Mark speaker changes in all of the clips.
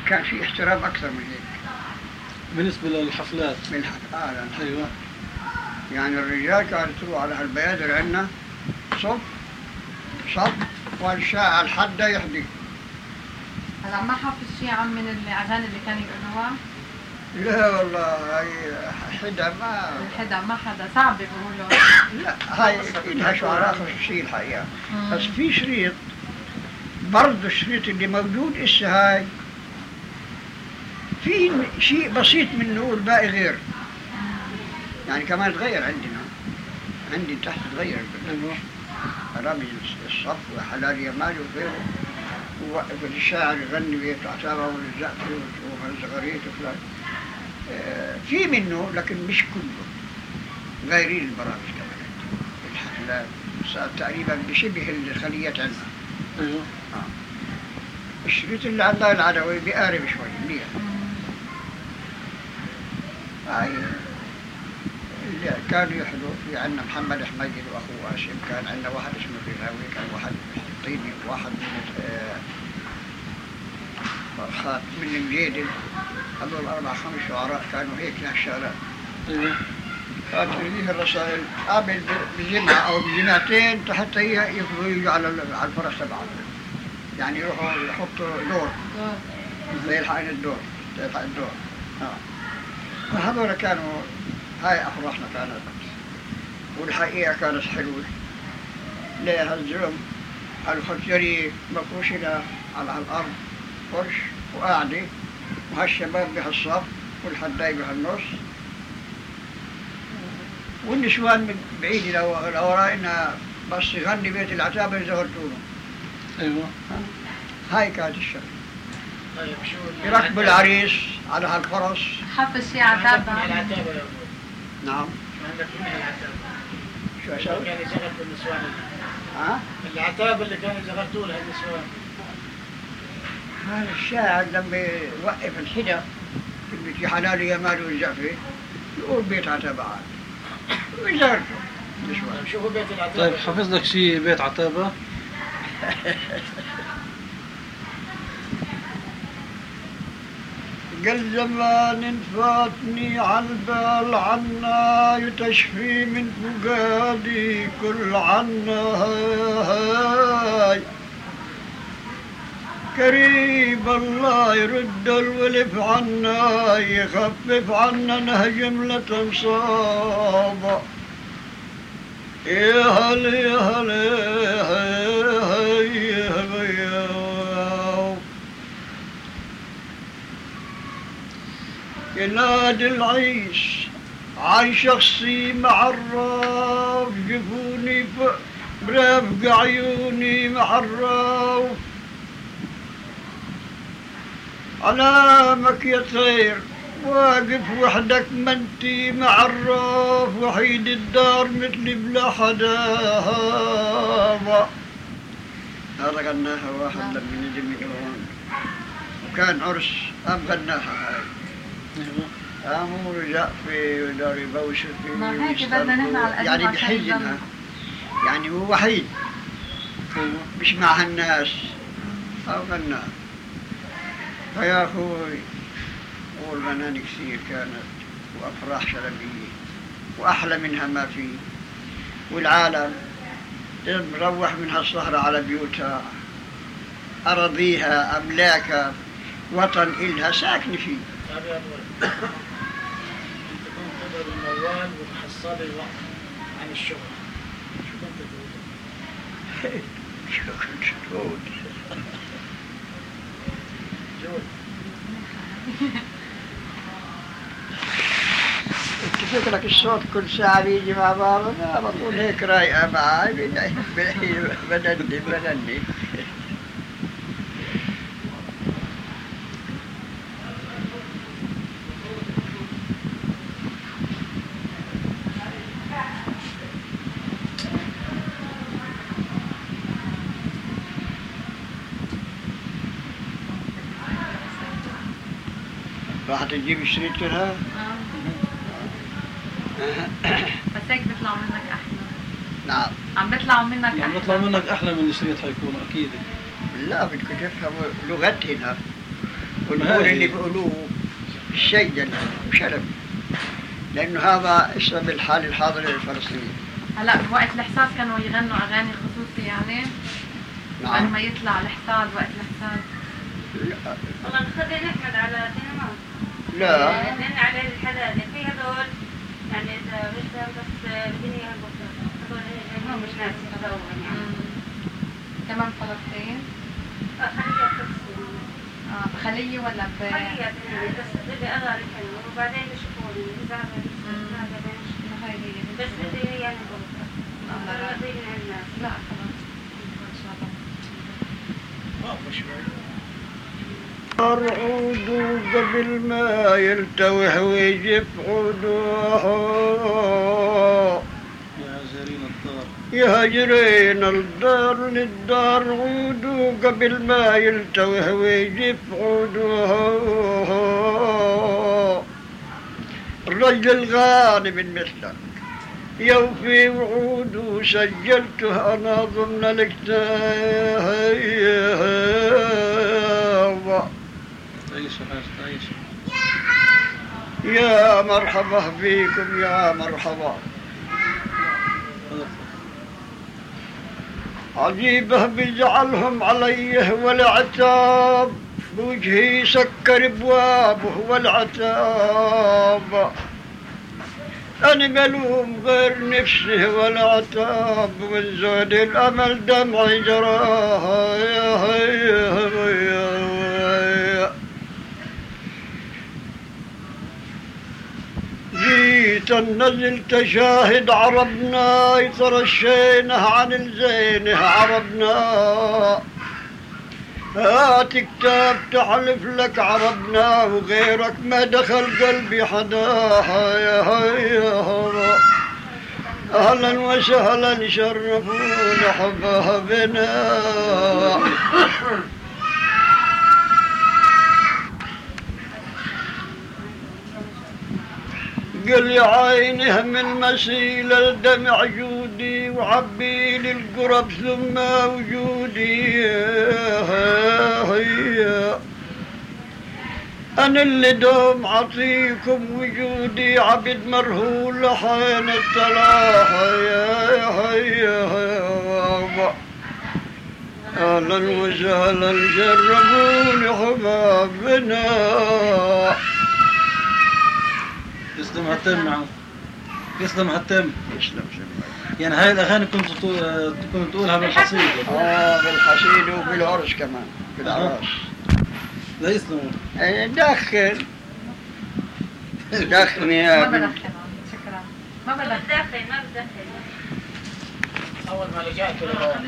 Speaker 1: كان في احترام أكثر من هيك
Speaker 2: بالنسبة للحفلات.
Speaker 1: من الحفلات.
Speaker 2: أيوة.
Speaker 1: يعني الرجال كانوا يطلعوا على هالبيادر عندنا صف والشاعر الحدة يحدي.
Speaker 3: هلا ما حافظ شيء عن من الأغاني اللي كانوا يقولوها؟
Speaker 1: لا والله هاي حدا
Speaker 3: ما حدا صعب بيقولوا.
Speaker 1: لا هاي إلها شعراء خصوصية الحقيقة. بس في شريط برضه الشريط اللي موجود هاي في شيء بسيط منه والباقي غير. يعني كمان تغير عندي تحت تغير رامي الصف وحلال يمال وغيره، ووقف الشاعر يغني بيت عتابة والزقفي والزغاريت وفلان. في منه لكن مش كله، غيرين البرامج كمان الحفلات صار تقريبا بشبه الخليات عندنا.
Speaker 2: ايوه.
Speaker 1: الشريط اللي عندنا العدوي بيقارب شوي منيح. هاي اللي كانوا يحضروا في عندنا محمد حميدي واخوه هاشم، كان عندنا واحد اسمه الريناوي، كان واحد طيني، وواحد من فرخات من الجيدل. هذول 4-5 شعراء كانوا هيك نهشارات.
Speaker 2: ايوه.
Speaker 1: كانت تجيه الرسائل قابل بجمعة أو بجمعتين حتى يفضلوا يجوا على الفرس تبعهم. يعني يروحوا يحطوا دور يلحقين الدور. فهذول كانوا هاي أفراحنا كانت، والحقيقة كانت حلوة. ليه هالزلم الخنجري مفروش هنا على الأرض فرش وقاعدة، وهالشباب بهالصف والحداي بهالنص، والنسوان من بعيد لورائنا بس يغني بيت العتابة يزغرتونه.
Speaker 2: ايوه.
Speaker 1: هاي كانت الشغلة.
Speaker 4: طيب شو
Speaker 1: يركبوا العريس على هالفرس.
Speaker 3: حافظ شي عتابة؟
Speaker 4: العتابة يا ابوي.
Speaker 1: نعم.
Speaker 4: شو عندك من العتابة؟
Speaker 1: شو أسوي؟
Speaker 4: كانوا يزغرتوا النسوان.
Speaker 1: ها؟
Speaker 4: العتابة اللي كانوا يزغرتوا لها النسوان.
Speaker 1: هذا الشاعر لما يوقف الحدة في حلال يمال والزعفي يقول بيت عتابة عاد ويزغرته النسوان.
Speaker 4: طيب شو هو بيت العتابة؟
Speaker 2: طيب حافظ لك شيء بيت عتابة؟
Speaker 1: قل زمان فاتني عالبال عنا يتشفي من فقادي كل عنا هاي قريب الله يرد الولف عنا يخفف عنا جملة صابة. يا هلا يا هلا ينادي العيش عن شخصي معرف جفوني برافق عيوني معرف علامك يا طير واقف وحدك منتي معرف وحيد الدار مثلي بلا حدا. هذا غناها واحد لما نجي ميكروفون وكان عرس غناها هاي. قاموا رجع في ودار يبوسوا فيه.
Speaker 3: ما هيك بدنا نحن على القديم
Speaker 1: يعني بحزنها، يعني هو وحيد مش مع هالناس أو غناها. فيا أخوي والغناني كثير كانت وأفراح شلبية وأحلى منها ما في، والعالم مروح من هالسهرة على بيوتها أراضيها أملاكها وطن إلها ساكنة فيه.
Speaker 4: انت كنت تضرب الموال وتحصل الوقت عن الشغل، شو كنت تقول؟
Speaker 1: شو كنت تقول؟
Speaker 4: جود
Speaker 1: انت فكرك الصوت كل ساعة بيجي مع بعض؟ أنا بقول هيك رايقة معاي بدني راح تجيب شريط كلها؟
Speaker 3: بس هيك بيطلعوا منك احلى.
Speaker 1: نعم.
Speaker 3: عم بيطلعوا منك احلى.
Speaker 2: عم بيطلع منك احلى من الشريط حيكون اكيد.
Speaker 1: لا بدكم تفهموا لغتنا. والقول اللي بيقولوه الشيء وشلب، لأنه هذا اسم الحال الحاضر للفلسطينيين.
Speaker 3: هلا بوقت الحصاد كانوا يغنوا اغاني خصوصي يعني؟ بعد
Speaker 1: نعم.
Speaker 3: ما يطلع الحصاد وقت الحصاد.
Speaker 5: والله نخلي نحمد على دينما.
Speaker 1: لا
Speaker 5: لأن على الحلال في هذول يعني إذا بدهم بس بدني هالبطل هذول هم مش ناس يتضررون يعني.
Speaker 3: كمان فلسطين؟
Speaker 5: خليها تفصل.
Speaker 3: بخلية ولا
Speaker 5: خليها يعني بس بدي أغاني حلوة وبعدين يشوفوني إذا
Speaker 3: هاي هي
Speaker 5: بس بدي يعني بطل. أغلبية من الناس.
Speaker 3: لا خلاص ان شاء الله.
Speaker 4: واقف شوي.
Speaker 1: عودوا قبل ما يلتوح ويجف عودوه
Speaker 2: يهاجرين الدار.
Speaker 1: يهاجرين الدار للدار عودوا قبل ما يلتوح ويجف عودوه الرجل الغالي من مثلك يوفي وعوده سجلته أنا ضمن الكتاب.
Speaker 2: تعيش حاج تعيش.
Speaker 1: يا مرحبا فيكم يا مرحبا. عجيبه بيجعلهم عليه والعتاب بوجهي سكر بوابه والعتاب أنا ملوم غير نفسي والعتاب من زود الأمل دمعي جراها جيت النزل تشاهد عربنا يترشينه عن الزينه عربنا هات كتاب تحلف لك عربنا وغيرك ما دخل قلبي حداها يا هيا أهلا وسهلا شرفونا حبابنا قل يا عيني هم المسيل الدمع جودي وعبي لي القرب ثم وجودي أنا اللي دوم عطيكم وجودي عبد مرهول حين الطلاحة أهلا وسهلا جربوني حبابنا.
Speaker 2: يسلم هالتم معه. يسلم هالتم.
Speaker 1: يسلم
Speaker 2: يعني هاي الأغاني كنت تقولها بالحصيدة.
Speaker 1: بالحصيدة وبالعرس كمان بالعراس.
Speaker 2: لا يسلموا.
Speaker 1: دخن يا
Speaker 3: ما
Speaker 1: بنت.
Speaker 3: بدخن شكرا. ما بدخن.
Speaker 5: ما بدخل.
Speaker 4: أول ما لجأت لهون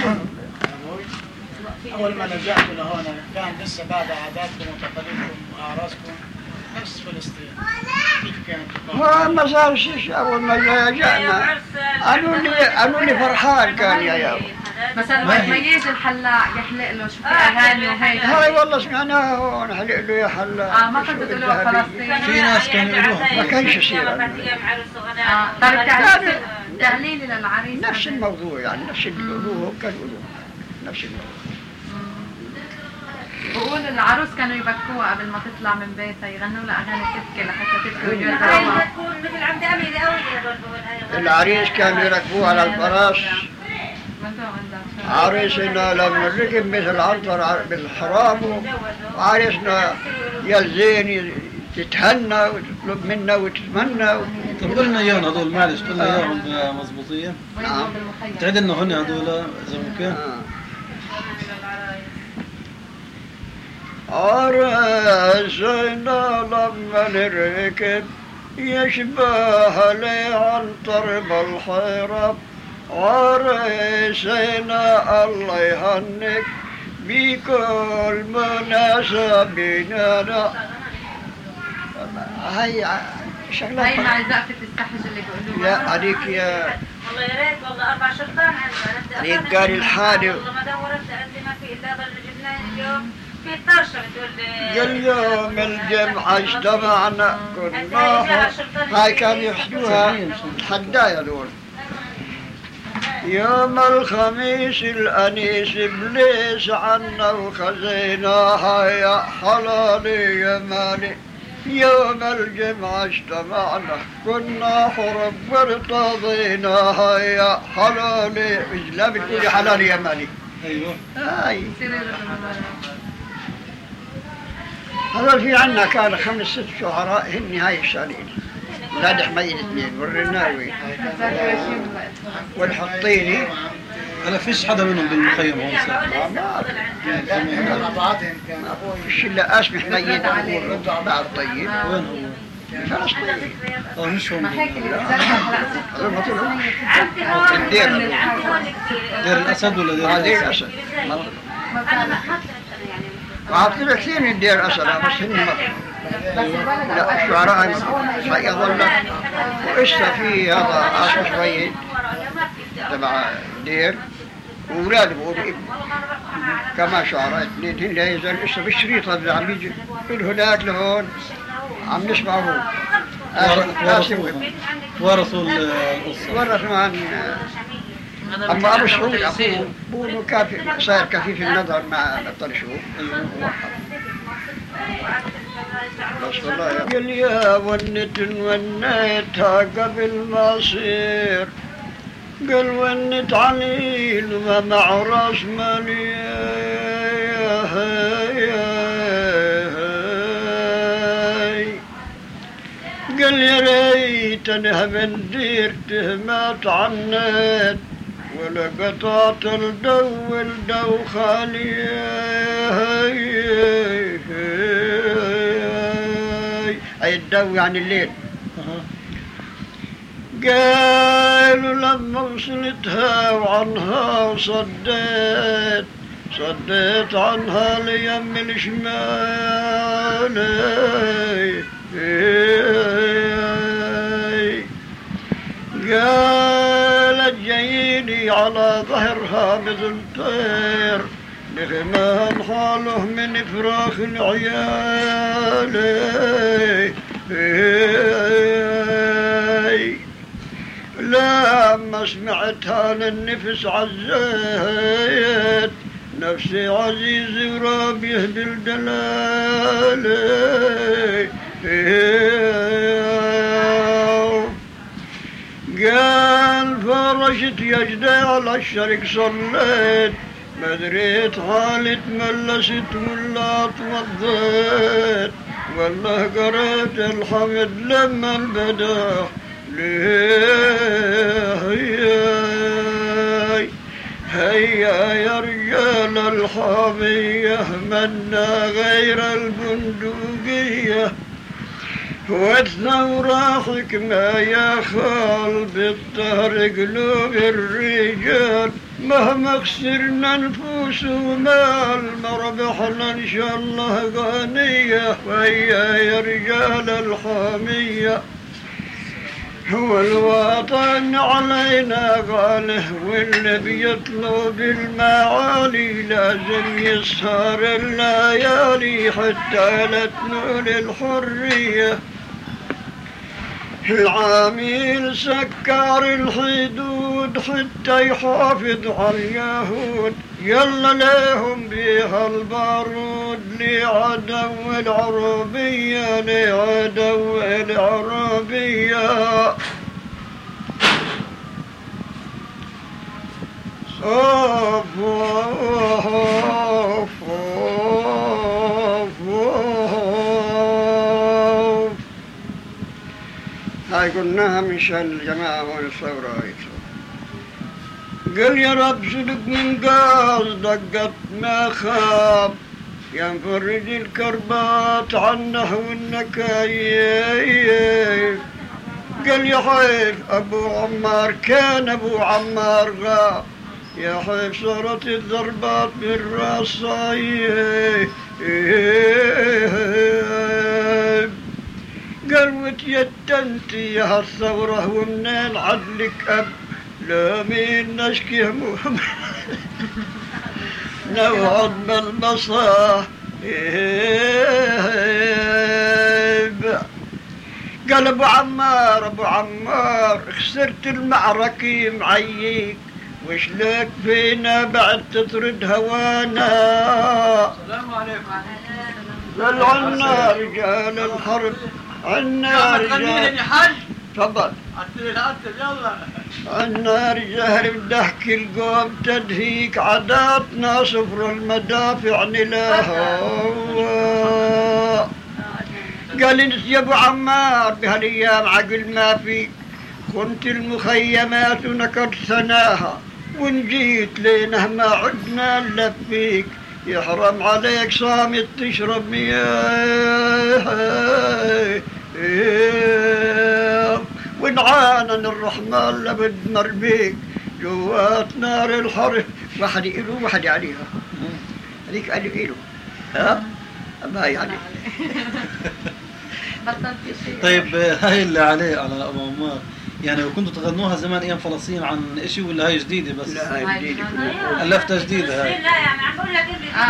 Speaker 4: كان لسه بعد عاداتكم وتقاليدكم وأعراسكم نفس فلسطين. كيف كانت؟
Speaker 1: ما صار شيء أول ما جاءنا قالوا لي فرحان كان يا
Speaker 3: مثلا وقت ما يجي الحلاق يحلق له شو في اغاني وهيك.
Speaker 1: هاي والله سمعناها هون حلق له يا حلاق.
Speaker 3: ما كنتوا تقولوا فلسطين.
Speaker 2: في ناس كانوا يقولوها.
Speaker 1: ما كانش يصير.
Speaker 3: طيب تعليلي للعريس
Speaker 1: نفس الموضوع يعني نفس اللي بيقولوه كانوا يقولوه نفس الموضوع.
Speaker 3: بقول العروس كانوا يبكوها قبل ما تطلع من بيتها يغنوا لها اغاني تبكي لحتى تبكي
Speaker 5: هاي
Speaker 3: ويجوزها.
Speaker 5: تكون مثل عمد أمينة أوي هذول هاي.
Speaker 1: العريس كانوا يركبوه على الفراش. عريسنا لما ركب مثل عنتر بالحرام وعريسنا يلزين تتهنى وتطلب منا وتتمنى.
Speaker 2: طب قلنا اياهم هذول معلش قلنا اياهم مضبوطين.
Speaker 1: نعم.
Speaker 2: تعد لنا هن هذول اذا ممكن.
Speaker 1: عريسنا لما نركب يشبه لي عنتر بالحرام عريسنا الله يهنيك بكل مناسبنا. هاي شغلات
Speaker 3: هاي مع زقفة السحج اللي بيقولوها.
Speaker 1: لا عليك يا
Speaker 5: والله يا ريت والله 4 شرطان عندنا.
Speaker 1: عليك قال الحادي
Speaker 5: والله ما دورت عندي ما في الا ضل جبناه اليوم في طرشه بتقول
Speaker 1: قال يوم الجمعة اجتمعنا كنا هاي كانوا يحدوها الحدايا دول يوم الخميس الأنيس إبليس عنا وخزيناها يا حلالي يا مالي. يوم الجمعة اجتمعنا كنا حرب وارتضيناها يا حلالي. لا بتقولي حلالي يا مالي.
Speaker 2: ايوه.
Speaker 1: هذول في عنا كان 5 6 شعراء هن هاي الشالين. ولاد حميد اثنين والرناوي والحطيني.
Speaker 2: هلا فيش حدا منهم بالمخيم هون صار؟
Speaker 4: مع بعضهم كانوا.
Speaker 1: فيش الا اسم حميد بعد طيب.
Speaker 2: وين هو؟
Speaker 1: فلسطين.
Speaker 2: مش هون.
Speaker 1: هذول ما طلعوا.
Speaker 5: الدير
Speaker 2: دير الاسد ولا دير
Speaker 1: دير الاسد. ما طلع كثير من دير الاسد بس هن ما لا الشعراء يظل. وإسا في هذا اسم شوية تبع دير وأولاد بقولوا ابن كما شعراء اثنين هن لا يزال لسه بالشريط هذا عم يجي من هناك لهون عم نسمعه.
Speaker 2: ورثوا القصة.
Speaker 1: ورثوا عن أما أبو سعود أخوه بقولوا صار كفيف النظر مع بطل شوف. بس والله قال يا ونت ونيتها قبل ما أصير. قال ونت عليل ومع راس مالي. قال يا ريتني هبندير تهمات عنيت ولا قطعت الدو خالي. أي الدو يعني الليل. قالوا لما وصلتها وعنها صديت عنها ليم الشمال. قالت جاييني على ظهرها مثل طير لغمان حاله من فراخ العيال. لما سمعتها للنفس عزيت نفسي عزيز ورابيه بالدلال. قال فرشت يجدي على الشرق صليت ما دريت حالي تملست ولا توضيت والله قريت الحمد لما البدا. هيا يا رجال الحامية منا غير البندقية والثورة حكمة يا خال بالطهر قلوب الرجال. مهما خسرنا نفوس ومال مربحنا ان شاء الله غنية. ويا يا رجال الحامية هو الوطن علينا غاله واللي بيطلب المعالي لازم يسهر الليالي حتى لا تنول الحرية. العامل سكر الحدود حتى يحافظ على اليهود. يلا لهم بها البارود لعدو العربية لعدو العربية. أوف أوف أوف أوف. هاي قلناها مشان الجماعة والثورة. قال يا رب صدق من قاص دقت ما خاب يا مفرج الكربات عنه والنكايف. قال يا حيف أبو عمار كان أبو عمار غاب يا حيف صارت الضربات بالرصايف. قال وتيتنت يا هالثورة ومنين عدلك أب لا مين نشكي هموم نوعد بالمصايب. قال ابو عمار خسرت المعركة معيك وش لك فينا بعد تطرد هوانا؟
Speaker 2: السلام عليكم.
Speaker 1: قال عنا رجال الحرب، عنا رجال
Speaker 2: حج.
Speaker 1: تفضل.
Speaker 2: يلا.
Speaker 1: عنا رجال بدحك القوم تدهيك عاداتنا صفر المدافع نلاها. قال انت يا ابو عمار بهالايام عقل ما فيك، كنت المخيمات ونكرت ثناها، وان جيت لينه ما عدنا نلفيك، يحرم عليك صامت تشرب مياه. ونعانن الرحمن لبد مربيك جوات نار الحرب. واحد إله واحد عليها، هذيك قال له إله ها ما يعني.
Speaker 3: بطلت شيء.
Speaker 2: طيب هاي اللي عليه على ابو عمار، يعني كنتوا تغنوها زمان ايام فلسطين عن شيء ولا هاي جديده بس؟
Speaker 1: لا هاي جديدة.
Speaker 2: ألفتها جديدة هاي.
Speaker 5: لا يعني عم بقول لك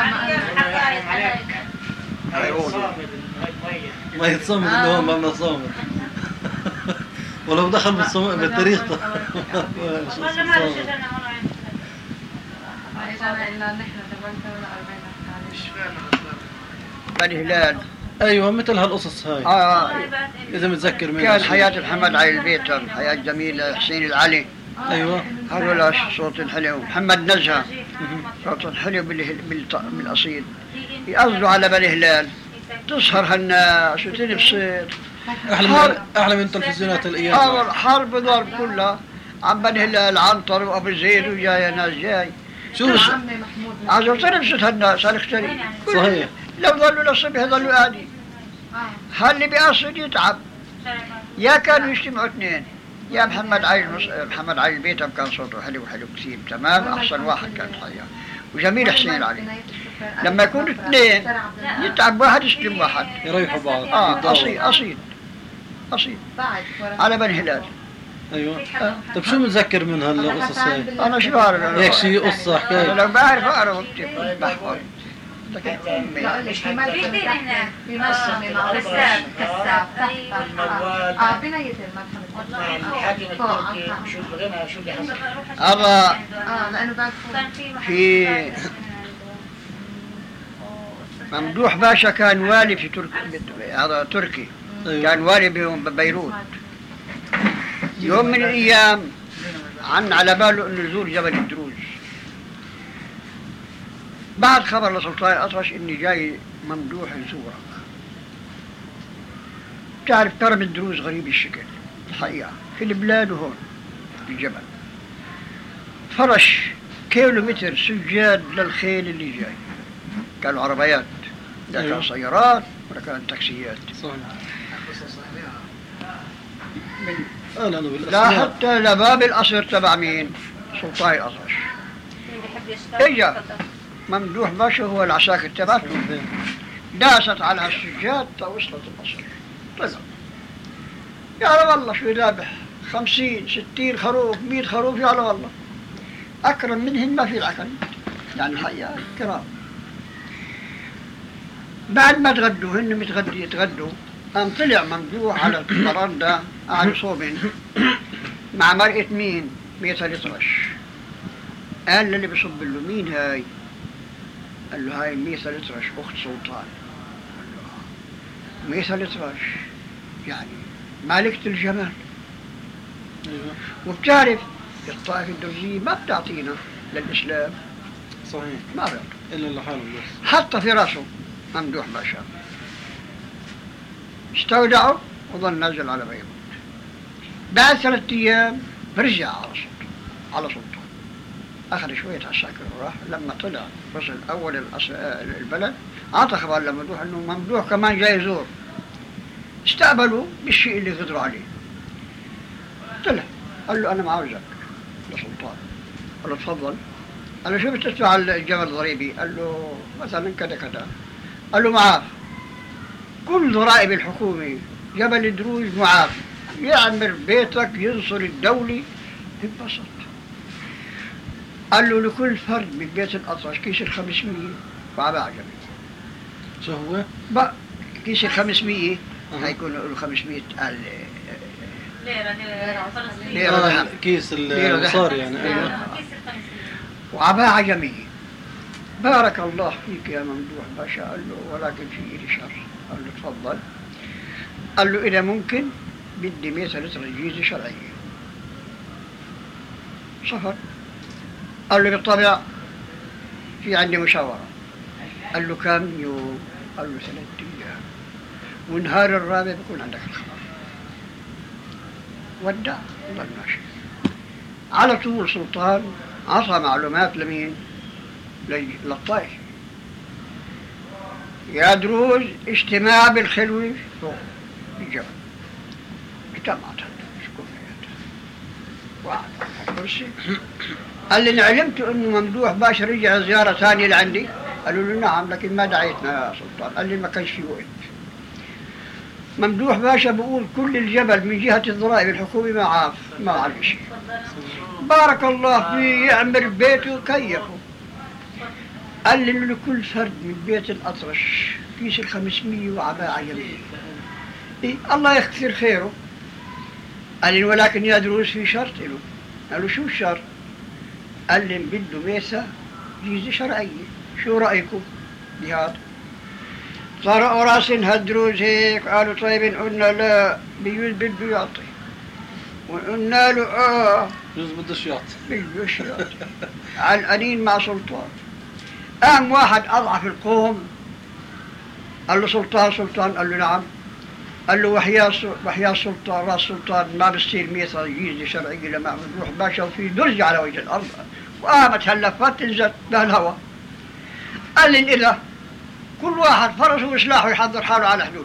Speaker 2: ما يتصمد اللي هو ما صامد. ولو دخل بالتاريخ
Speaker 5: والله ما رشد انا هون
Speaker 3: ما اجانا الا نحن تبعتها ولا 40
Speaker 4: مش فاهم.
Speaker 1: بني هلال.
Speaker 2: ايوه مثل هالقصص هاي. اذا متذكر منها
Speaker 1: كان
Speaker 2: شيء.
Speaker 1: حياة محمد علي البيتر، حياة جميلة، حسين العلي،
Speaker 2: ايوه
Speaker 1: هذول صوت الحلو، محمد نزهة صوت الحلو بالأصيل. يقصدوا على بني هلال، تسهر هالناس وتنبسط.
Speaker 2: احلى من تلفزيونات الايام.
Speaker 1: حرب ضرب كلها عم بني هلال، عنتر وابو زيد وجاي ناس جاي.
Speaker 2: شو
Speaker 3: عمي محمود
Speaker 1: عايزوا تنبسط هالناس هالختري.
Speaker 2: صحيح.
Speaker 1: لو ظلوا للصبح ظلوا قاعدين. هاللي بيقصد يتعب. يا كانوا يجتمعوا اثنين، يا محمد علي البيتم كان صوته حلو كثير تمام، احسن واحد كان الحقيقه، وجميل حسين العلي. لما يكونوا اثنين يتعب واحد يسلم واحد،
Speaker 2: يريحوا بعض.
Speaker 1: اصيل على بني هلال.
Speaker 2: ايوه. طيب شو متذكر من هالقصص هاي؟
Speaker 1: انا شو بعرف
Speaker 2: هيك شيء قصه حكايه.
Speaker 1: لو بعرف اقرا واكتب بحفظ.
Speaker 3: في ملحمة في ملحمة مع كساب بنية الملحمة
Speaker 4: الحاكم التركي شو الغنى شو اللي حصل؟
Speaker 1: هذا
Speaker 3: لأنه بعد
Speaker 1: في ممدوح باشا كان والي في هذا تركي، كان والي ببيروت. يوم من الأيام على باله انه يزور جبل الدروز. بعد خبر لسلطان الأطرش اني جاي ممدوح يزورك. تعرف كرم الدروز غريب الشكل الحقيقة في البلاد وهون في الجبل. فرش كيلومتر سجاد للخيل اللي جاي. كانوا عربيات، لا كان سيارات ولا كان تاكسيات. لا حتى لباب القصر تبع مين؟ سلطان الأطرش. اجا ممدوح باشا هو العساكر تبعته، داست على هالسجاد وصلت القصر. طلع يا والله شو ذابح 50 60 خروف 100 خروف، يا والله أكرم منهن ما في العقل، يعني الحقيقة كرام. بعد ما تغدوا هن يتغدوا، قام طلع ممدوح على البرندة على صوبن مع مرقة مين؟ ميت الأطرش. قال للي بصب له مين هاي؟ قال له هاي ميت الأطرش أخت سلطان. قال له ميت الأطرش يعني مالكة الجمال. وبتعرف الطائفة الدرزية ما بتعطينا للإسلام.
Speaker 2: صحيح.
Speaker 1: ما بيعطوا
Speaker 2: إلا لحاله بس.
Speaker 1: حط في راسه ممدوح باشا، استودعه وظل نازل على بيروت. بعد 3 أيام رجع على سلطان، أخذ شوية عساكر وراح. لما طلع وصل أول البلد أعطى خبر لممدوح إنه ممدوح كمان جاي يزور. استقبلوا بالشيء اللي غدروا عليه. طلع قال له أنا معاوزك لسلطان. قال له تفضل. قال له شو بتدفع الجبل الضريبي؟ قال له مثلا كذا كذا. قال له معاف كل ضرائب الحكومة، جبل الدروز معاف، يعمر بيتك ينصر الدولة انبسط. قال له لكل فرد من بيت الأطرش كيس 500 وعباء جميل.
Speaker 2: شو هو؟
Speaker 1: بقى كيس 500 هيكون له 500
Speaker 5: ليرة
Speaker 2: كيس المصاري يعني.
Speaker 5: كيس
Speaker 1: وعباءة جميل. بارك الله فيك يا ممدوح باشا. قال له ولكن في إيدي شر. قال له تفضل. قال له إذا ممكن بدي 100 لتر جيزة شرعية. صفر. قال له بالطبع في عندي مشاورة. قال له كم يوم؟ قال له 3 أيام، ونهار الرابع بيكون عندك الخبر. ودع الله ماشي. على طول سلطان عطى معلومات لمين؟ للطائف. يا دروز اجتماع بالخلوة فوق الجبل. اجتمعت شكون وقعد على الكرسي. قال لي علمت انه ممدوح باشا رجع زيارة ثانية لعندي. قالوا له نعم لكن ما دعيتنا يا سلطان. قال لي ما كانش في وقت. ممدوح باشا بقول كل الجبل من جهة الضرائب الحكومي ما عارف شيء. بارك الله فيه يعمر بيته وكيفه. قال لي لكل فرد من بيت الأطرش كيس 500 وعباءة جميل. إيه الله يكثر خيره. قال لي ولكن يا دروس في شرط له. قال له شو الشرط؟ قال لي بده ميسة جيزة شرعية. شو رأيكم بهذا؟ طرقوا راسن هالدروز هيك. قالوا طيب قلنا لا بيجوز بده يعطي، وقلنا له
Speaker 2: بجوز بدوش يعطي.
Speaker 1: بدوش يعطي. علقانين مع سلطان. قام واحد أضعف القوم قال له سلطان. قال له نعم. قال له وحياة سلطان راس سلطان ما بصير 100 جيزة شرعية لما بنروح باشا وفي درج على وجه الأرض. وقامت هاللفات تنزل بهالهواء. قال لي إذا كل واحد فرسه وسلاحه يحضر حاله على حدود.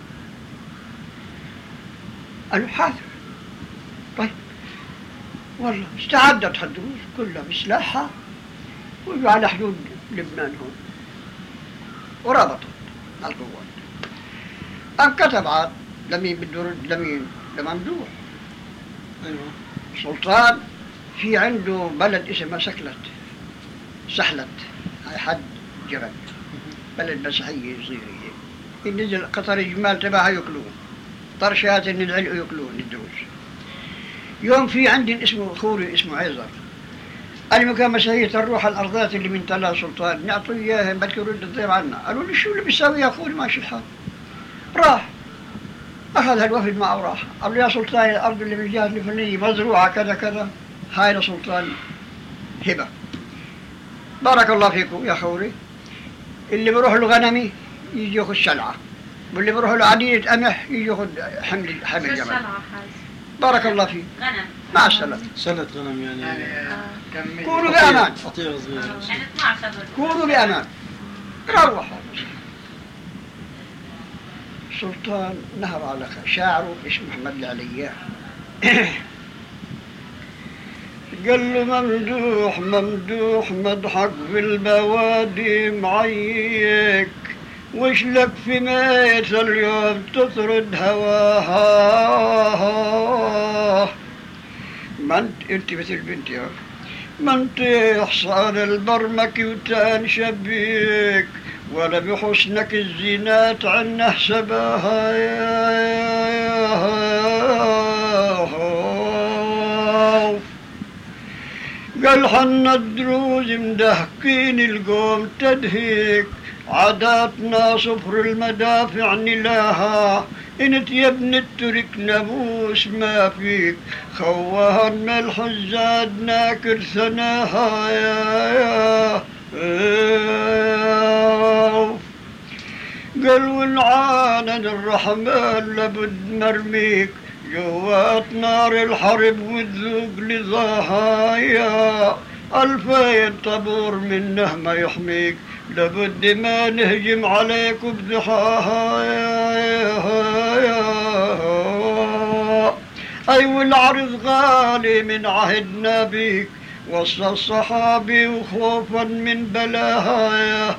Speaker 1: قال له حاضر. طيب والله استعدت هالدروز كلها بسلاحها وجوا على حدود لبنان هون وربطت على القوات. قام كتب عاد لمين بده يرد لمين؟ لممدوح.
Speaker 2: ايوه.
Speaker 1: سلطان في عنده بلد اسمها سحلت هاي حد جبل، بلد مسيحية صغيرة. ينزل قطر الجمال تبعها ياكلون، طرشات ان العلق ياكلون الدروز. يوم في عندي اسمه خوري اسمه عيزر. قال لي مكان مسيحية الروح الأرضات اللي من تلا سلطان نعطيه إياها بدك يرد الضيف عنا. قالوا لي شو اللي بيساوي يا أخوي ماشي الحال. راح أخذ هالوفد معه وراح. قال له يا سلطان الأرض اللي بالجهة الفلانية مزروعة كذا كذا، هاي لسلطان هبة. بارك الله فيكم يا خوري. اللي بروح له غنمي يجي ياخذ شلعة، واللي بروح له عديد قمح يجي ياخذ حمل جمل. بارك الله فيك.
Speaker 5: غنم.
Speaker 1: مع السلامة.
Speaker 2: شلة غنم يعني
Speaker 1: كونوا بأمان.
Speaker 2: قطيع صغير.
Speaker 5: يعني 12
Speaker 1: كونوا بأمان. روحوا. سلطان نهر على شاعره اسمه محمد العليان. قال له ممدوح مضحك في البوادي معيك، وش لك في ميت اليوم تطرد هواها. ما انت مثل بنتي ما انت حصان البرمكي وتان شبيك، ولا بحسنك الزينات عنه سباها. قال حنا الدروز مدهكين القوم تدهيك، عاداتنا صفر المدافع نلاها، انت يا ابن الترك ناموس ما فيك، خوان ملح الزاد ناكر ثناها. قال والعانن الرحمن لابد مرميك، جوات نار الحرب وتذوق لضاها. ألفين طابور منه ما يحميك، لابد ما نهجم عليك بضحاها. أي والعرض غالي من عهدنا بيك، وسط الصحابي وخوفا من بلاها.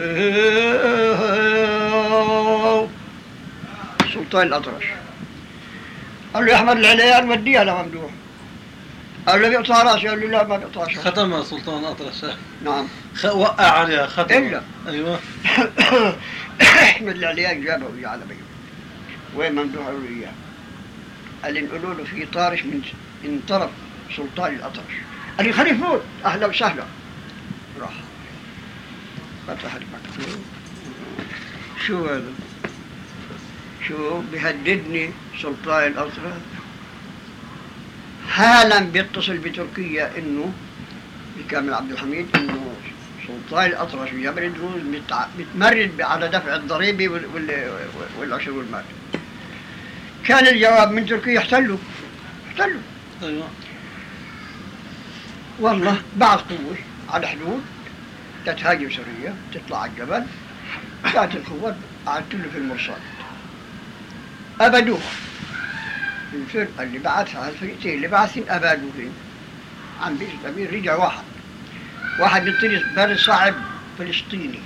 Speaker 1: سلطان الأطرش قال له يا أحمد العليان وديها لممدوح. قال له بيقطع راسي. قال له لا ما بيقطعش.
Speaker 2: ختمها سلطان أطرش.
Speaker 1: نعم.
Speaker 2: وقع عليها ختمها.
Speaker 1: إلا.
Speaker 2: أيوه.
Speaker 1: أحمد العليان جابه وياه على بيته. وين ممدوح؟ قالوا له إياه. قال لي نقولوا له في طارش من طرف سلطان الأطرش. قال لي خليه يفوت. أهلا وسهلا. راح فتح المكتوب. شو هذا؟ شو بيهددني سلطان الأطراف، حالا بيتصل بتركيا إنه بكامل عبد الحميد إنه سلطان الأطرش وجبل الدروز بتمرد على دفع الضريبة والعشر والمال. كان الجواب من تركيا احتلوا.
Speaker 2: ايوه
Speaker 1: والله بعث قوة على حدود تتهاجم سوريا، تطلع على الجبل، جاءت القوات قعدت له في المرصاد، أبدوها. الفرقة اللي بعثها، الفرقتين اللي بعثين أبادوهن عن بيت الأمير. رجع واحد من طريق بلد صعب فلسطيني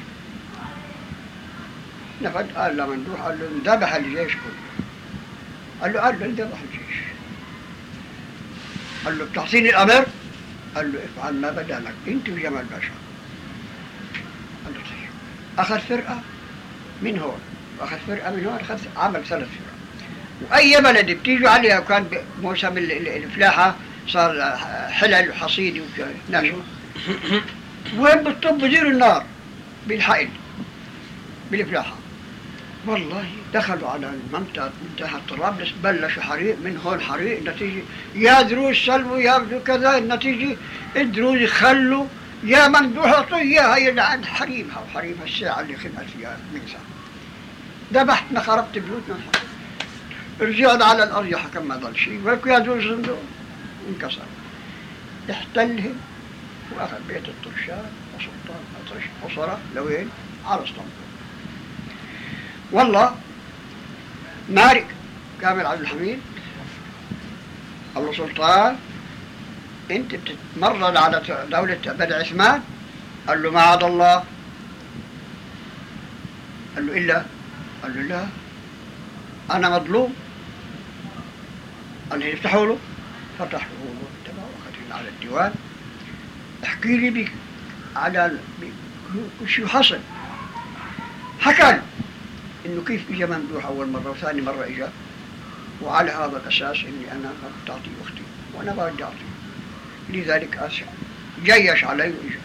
Speaker 1: نفد، قال له مندوح، قال له انذبح الجيش كله. قال له انذبح الجيش. قال له بتعطيني الأمر؟ قال له افعل ما بدا لك انت وجمال باشا. قال له طيب. أخذ فرقة من هون وأخذ فرقة من هون، عمل 3 فرق. وأي بلد بتيجوا عليها، وكان موسم الفلاحة صار حلل وحصيدي وناشئ، وين بالطب بديروا النار بالحقل بالفلاحة. والله دخلوا على منطقة طرابلس، بلشوا حريق من هون، حريق نتيجة يا دروز سلموا يا كذا، النتيجة الدروز يخلوا يا ممدوح اعطوا اياها اللي عند حريمها، وحريمها الساعة اللي خدمت فيها من ساعة. ذبحتنا، خربت بيوتنا، رجعنا على الأرض يا حكم ما ضل شيء، ولكن يا دروز صندوق انكسر. احتلهم واخذ بيت الطرشان وسلطان الأطرش وصرف لوين؟ على اسطنبول. والله مالك كامل عبد الحميد قال له سلطان انت بتتمرد على دولة بني عثمان؟ قال له معاذ الله. قال له إلا؟ قال له لا، أنا مظلوم. قال له يفتحوا له، فتح له تبعه وأخذ على الديوان. احكي لي بك على شو حصل. حكى إنه كيف إجا ممدوح أول مرة وثاني مرة إجا، وعلى هذا الأساس إني أنا تعطي أختي وأنا بدي أعطي، لذلك أسع جيش علي وإجا.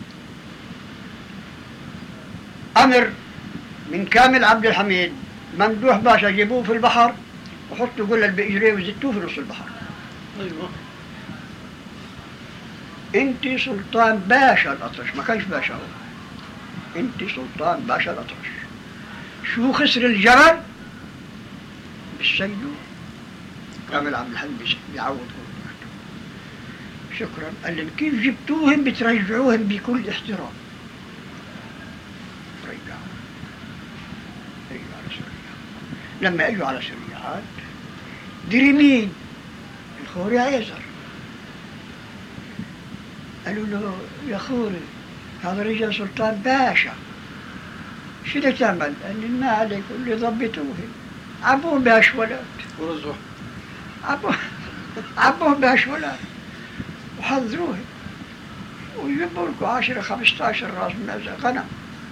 Speaker 1: أمر من كامل عبد الحميد ممدوح باشا جيبوه في البحر وحطوا قلة بإجريه وزتوه في نص البحر.
Speaker 2: ايوه
Speaker 1: أنت سلطان باشا الأطرش، ما كانش باشا هو، أنت سلطان باشا الأطرش. شو خسر الجبل؟ بالسيدو. كامل عبد الحميد بيعوض كل. شكرا. قال لهم كيف جبتوهم بترجعوهم بكل احترام. رجعوا على سوريا. لما اجوا على سوريا عاد دري مين؟ الخوري عيزر. قالوا له يا خوري هذا رجل سلطان باشا، شو بدك تعمل؟ قال لي ما عليك، اللي ضبطوهم عبوهم بهالشولات
Speaker 2: ورجعوا
Speaker 1: عبوهم بهالشولات وحضروهم ويجيبوا لكم 10 15 راس من غنم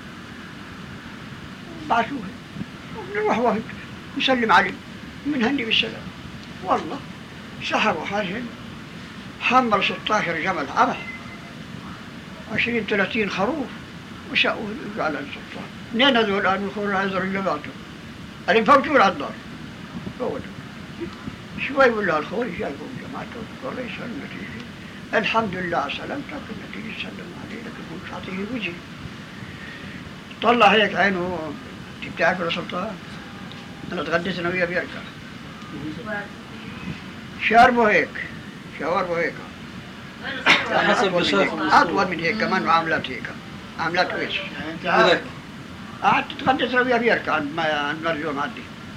Speaker 1: بعثوهم، ونروح وفد نسلم عليه ونهني بالسلام. والله سحبوا حاجهم، حمل 16 جمل عبح 20 30 خروف وشقوا على السلطان. منين هذول الآن الخور عايز رجلاته؟ قال فوتوا على الدار. فوتوا شوي ولا الخور جايبوا جماعته والله يسلم النتيجة. الحمد لله على سلامتك، النتيجة سلم عليه، لكن مش عطيه وجه. طلع هيك عينه. انت بتعرف يا سلطان؟ انا تغديت انا وياه بيركع. شاربه هيك، شواربه هيك.
Speaker 2: حسب ما شافوا
Speaker 1: اطول من هيك كمان، وعاملات هيك، عاملات ويش.
Speaker 2: هذاك
Speaker 1: قعدت تغديت انا وياه بيركع عند مرجوع معدي.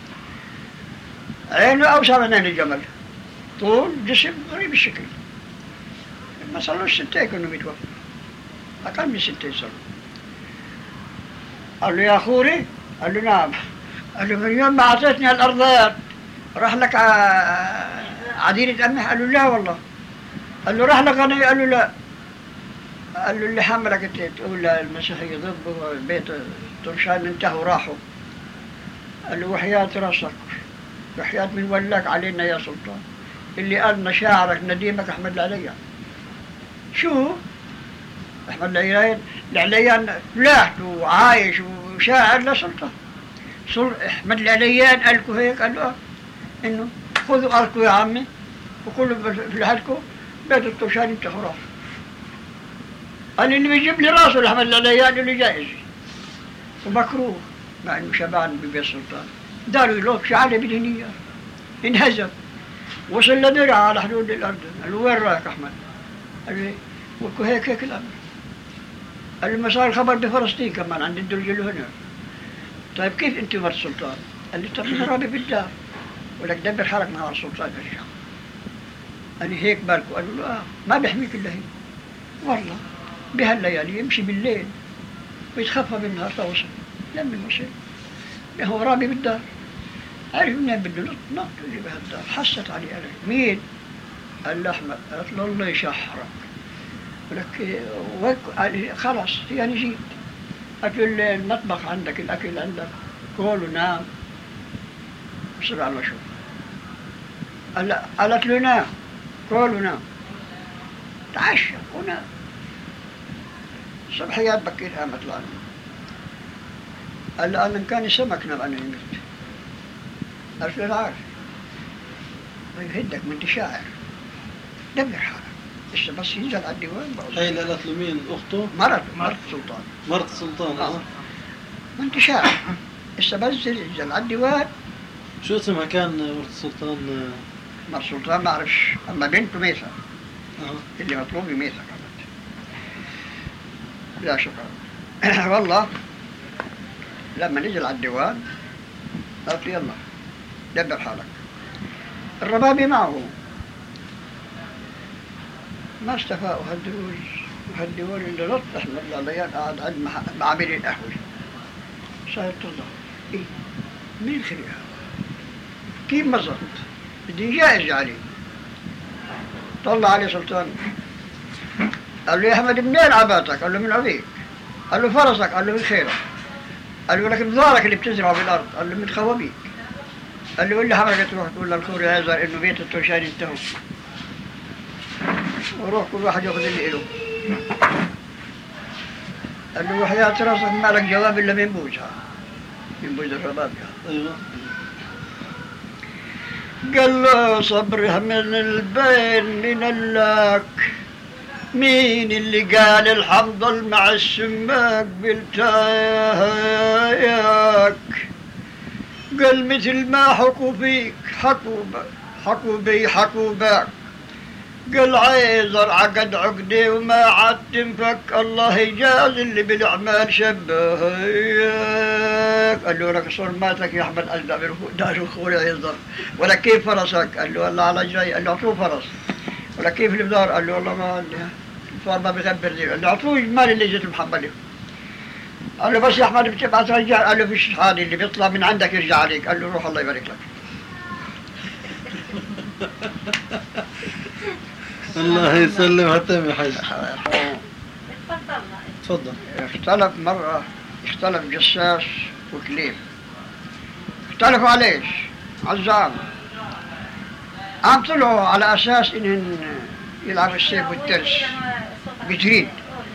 Speaker 1: عينه اوسع من عين الجمل، طول جسم غريب الشكل. ما صلوش 6 كانوا متوفى، اقل من 6 صلوا. قال له يا خوري؟ قال له نعم. قال له من يوم ما اعطيتني هالارضات راح لك عديلة امه؟ قال له لا والله. قال له راح لك غني؟ قال له لا. قال له اللي حملك تقول المسيحية ضد بيت طرشان انتهوا راحوا. قال له وحياة راسك، وحياة من ولاك علينا يا سلطان، اللي قال مشاعرك نديمك احمد عليها. شو؟ أحمد العليان فلاح وعايش وشاعر لا سلطة. أحمد العليان قالكوا هيك، قال له إنه خذوا أرضكم يا عمي وكلوا فلاحتكم بيت الطوشان انت خراف. قال اللي بيجيب لي راسه لأحمد العليان اللي جائز ومكروه مع إنه شبعان ببيت السلطان. داروا له شعارة بدينية، انهزم وصل لدرعا على حدود الأردن. قال له وين رايك أحمد؟ قال لي هيك الأمر. قال له ما صار الخبر بفلسطين كمان عند الدرج اللي هنا. طيب كيف أنت مرت السلطان؟ قال لي طب أنا رابي بالدار ولك دبر حالك مع السلطان ارجع. قال لي هيك بالكم؟ قالوا له ما بيحميك إلا هي. والله بهالليالي يمشي بالليل ويتخفى بالنهار توصل لما الوصل هو رابي بالدار. عرف منين بده نط يجي بهالدار. حست عليه قال مين؟ قال له أحمد. قالت له الله يشحرك. ولك خلاص يعني جيت. قالت له المطبخ عندك الأكل عندك كل ونام. بصر على شو قالت له نام كل ونام تعشى ونام. صبحيات بكير قامت طلعنا. قال له أنا كان سمك نام أنا يمت. قالت له لا عارف. يهدك من انت شاعر دبر حالك لسه بس ينزل على الديوان.
Speaker 2: هي اللي قالت له مين؟ أخته؟
Speaker 1: مرت سلطان.
Speaker 2: مرت السلطان.
Speaker 1: ما انت شاعر لسه بس ينزل على الديوان.
Speaker 2: شو اسمها كان مرت السلطان؟
Speaker 1: مرت سلطان ما أعرفش، أما بنته ميسة اللي مطلوب ميسة كانت. لا شكرا. والله لما نزل على الديوان قالت يلا دبر حالك. الربابي معه ما استفاقوا هالدول اللي نط أحمد العليان قاعد عند معابر القهوة. صارت تطلع إيه مين خلقها؟ كيف ما ظبط؟ بدي جائز عليه. طلع عليه سلطان قال له يا أحمد منين عباتك؟ قال له من أبيك. قال له فرسك؟ قال له من خيرك. قال له لك بظهرك اللي بتزرعه بالأرض. قال له من خوابيك. قال له اللي حركت تروح تقول للخوري هذا إنه بيت التوشان انتهوا وروح كل واحد ياخذ اللي إله. قال له وحياة راسك ما لك جواب إلا من بوجها من بوج الرباب.
Speaker 2: أيوة.
Speaker 1: قال له صبرها من البين من اللاك مين اللي قال الحنظل مع السماك بالتاياك. قال مثل ما حكوا فيك حكوا بي حكوا باك. قال عايزر عقد عقدي وما عاد تنفك الله يجاز اللي بالاعمال شبهك. قال له لك صرماتك يا احمد اجدع من دار اخوي عيزر. ولا كيف فرسك؟ قال له والله على جاي. قال له اعطوه فرس. ولا كيف البدار؟ قال له والله ما عندي الفار ما بيخبر لي. قال له اعطوه المال اللي جت محمله. قال له بس يا احمد بتبعث رجال. قال له فيش حالي اللي بيطلع من عندك يرجع عليك. قال له روح الله يبارك لك.
Speaker 2: الله يسلم حتى يا حاج. تفضل.
Speaker 1: اختلف جساس وكليب. اختلفوا على ايش؟ على الزعم. قام طلعوا على اساس انهم يلعبوا السيف والترس بجريد.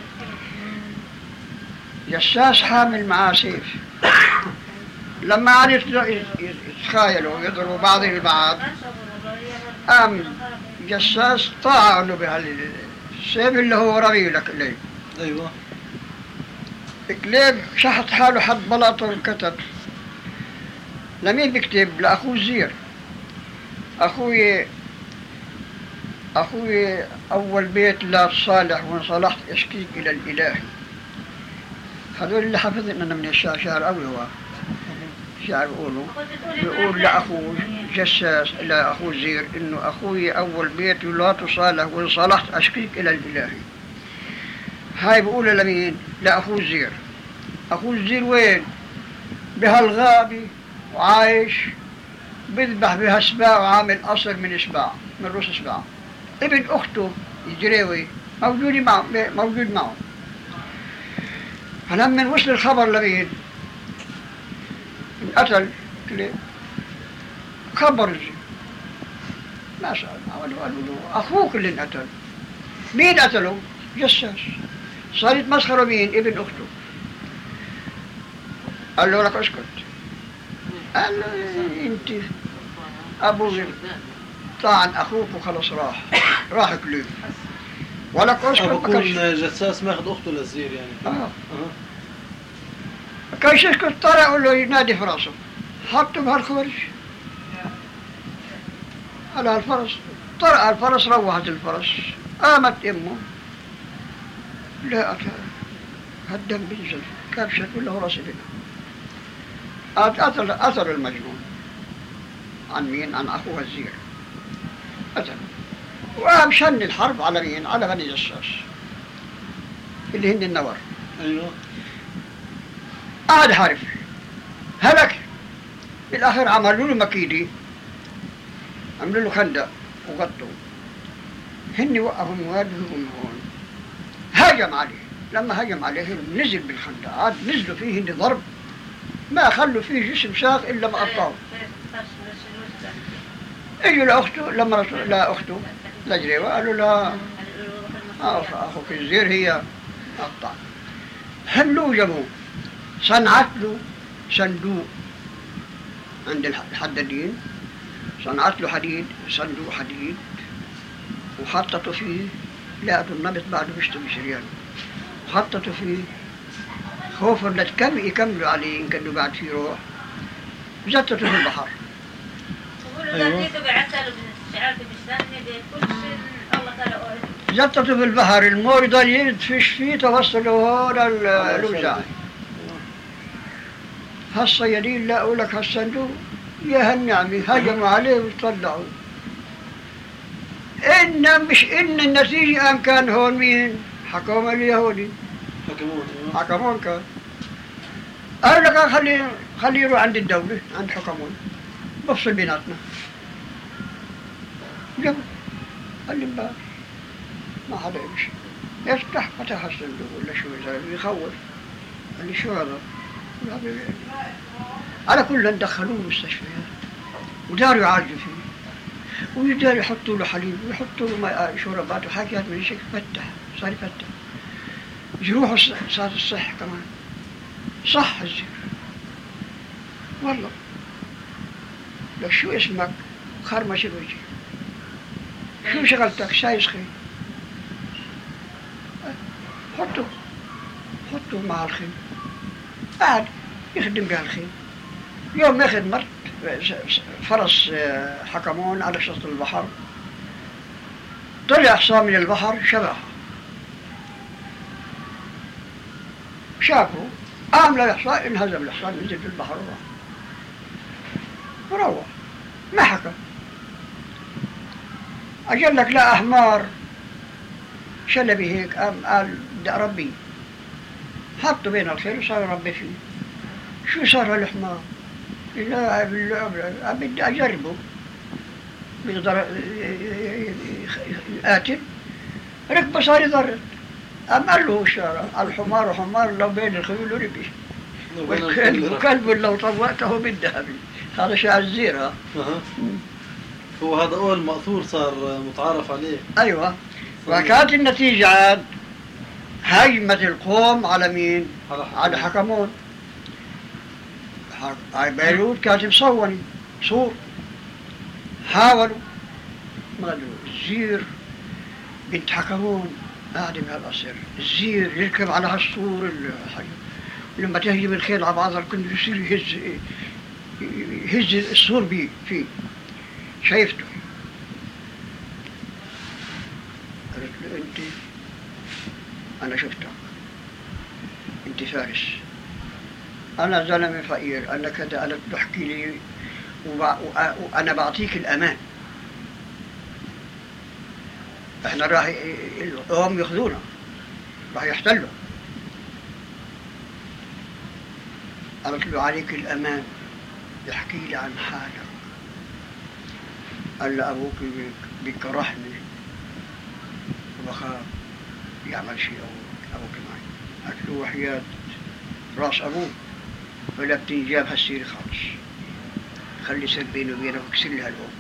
Speaker 1: جساس حامل معاه سيف. لما عرف يتخايلوا ويضربوا بعضهم البعض قام جساس طاع له بهالسيف اللي هو رمي لك كليب.
Speaker 2: ايوه.
Speaker 1: كليب شحط حاله حد بلاطه وكتب. لمين بيكتب؟ لاخوه الزير. اخوي اول بيت لا صالح وان صلحت اشكيك الى الاله. هذول اللي حفظنا من الشعر. شعر قوي هو شعر بيقول لأخوه جساس لأخوه زير إنه أخوي أول بيت لا تصالح وإن صلحت أشكيك إلى الإله. هاي بقول لمين؟ لأخوه زير. أخوه زير وين؟ بهالغابة وعايش بيذبح بها سباع وعامل قصر من سباع من روس سباع. ابن أخته الجريوي موجود معه. فلما وصل الخبر لمين؟ قتل كليب. خبر الزين ما شاء الله. قالوا له أخوك اللي انقتل. مين قتله؟ جساس. صار يتمسخروا مين؟ ابن أخته. قال له لك اسكت. قال له أنت أبوي طعن أخوك وخلص راح كليب. ولك اسكت.
Speaker 2: بكون جساس ماخذ أخته للزير يعني.
Speaker 1: كاش يسكت طلع يقول له ينادي في راسه. حطه بهالخورج على الفرس. طلع الفرس، روحت الفرس، قامت امه لقت هالدم بينزل، كبشت ولا راس ابنها. قتل المجنون. عن مين؟ عن اخوها الزير. قتل. وقام شن الحرب على مين؟ على بني جساس اللي هن النور.
Speaker 2: ايوه.
Speaker 1: قعد حارب، هلك. بالاخر عملوا له مكيدي، عملوا له خندق وغطوا. هن وقفوا موادهم هون، هاجم عليه. لما هاجم عليه نزل بالخندقات، نزلوا فيه هن ضرب ما خلوا فيه جسم ساق الا ما قطعوا. اجوا لاخته، لما لاخته لجريوه قالوا لها اخوك الزير هي قطع. هلوا جابوه، صنعت له صندوق عند الحدادين، صنعت له حديد، صندوق حديد، وحطته فيه. لقوا النبط بعده بيشتري شريان، وحطته فيه خوفا لا يكملوا عليه إن كانوا بعد فيه روح. زتته في البحر. زتته في البحر، المور ضل يدفش فيه توصلوا هون الوزاعي. هالصيادين لقوا لك هالصندوق، يا هالنعمة، هجموا عليه وطلعوا. مش إن النتيجة أن كان هون مين؟ حكوم اليهودي. حكمون كان. قال لك خليه يروح عند الدولة، عند حكمون، بفصل بيناتنا. جابوا قال لي بقى ما حدا يمشي. يفتح فتح الصندوق ولا شو يخوف. قال لي شو هذا؟ على كل دخلوه المستشفيات وداروا يعالجوا فيه، ويداروا يحطوا له حليب ويحطوا له شربات وحاجات من شيء. فتح، صار يفتح جروحه، صار الصح كمان، صح الزير والله. لك شو اسمك؟ خرمش الوجه. شو شغلتك؟ شاي سخين. حطه مع الخيم، قاعد يخدم بها الخيم. يوم ياخذ مرت فرس حكمون على شط البحر، طلع حصان من البحر شبهها، شافه قام للحصان، انهزم الحصان، نزل في البحر وروح ما حكى. أجل لك لا أحمار شلبي هيك، قال بدي أربيه، حطه بين الخيل وصار يربي فيه. شو صار هالحمار؟ لا بدي أجربه بيقدر يقاتل. ركبه صار يضرب. قام قال له الشارع الحمار حمار لو بين الخيول وربي، والكلب لو طوقته بالذهب. هذا شيء الزير.
Speaker 2: هو هذا أول مأثور صار متعارف عليه.
Speaker 1: أيوة. وكانت النتيجة عاد هجمة القوم على مين؟ على حكمون. بيروت كانت مصونة صور، حاولوا ما قالوا. الزير بنت حكمون قاعدة بهالقصر، الزير يركب على هالسور الحي، ولما تهجم الخيل على بعضها الكل يصير يهز السور فيه. شايفته. قالت له انت، انا شفتك، انت فارس، انا زلمه فقير، انا كذا، قالت تحكي لي وانا بعطيك الامان. احنا راح القوم ياخذونا، راح يحتلوا. قالت له عليك الامان، يحكي لي عن حالك. قال له ابوك بيكرهني وبخاف يعمل شيء ابوك معي. قالت له وحياة راس ابوك ولا بتنجاب هالسيرة خالص، خلي سر بيني وبينك وكسر لي هالأم.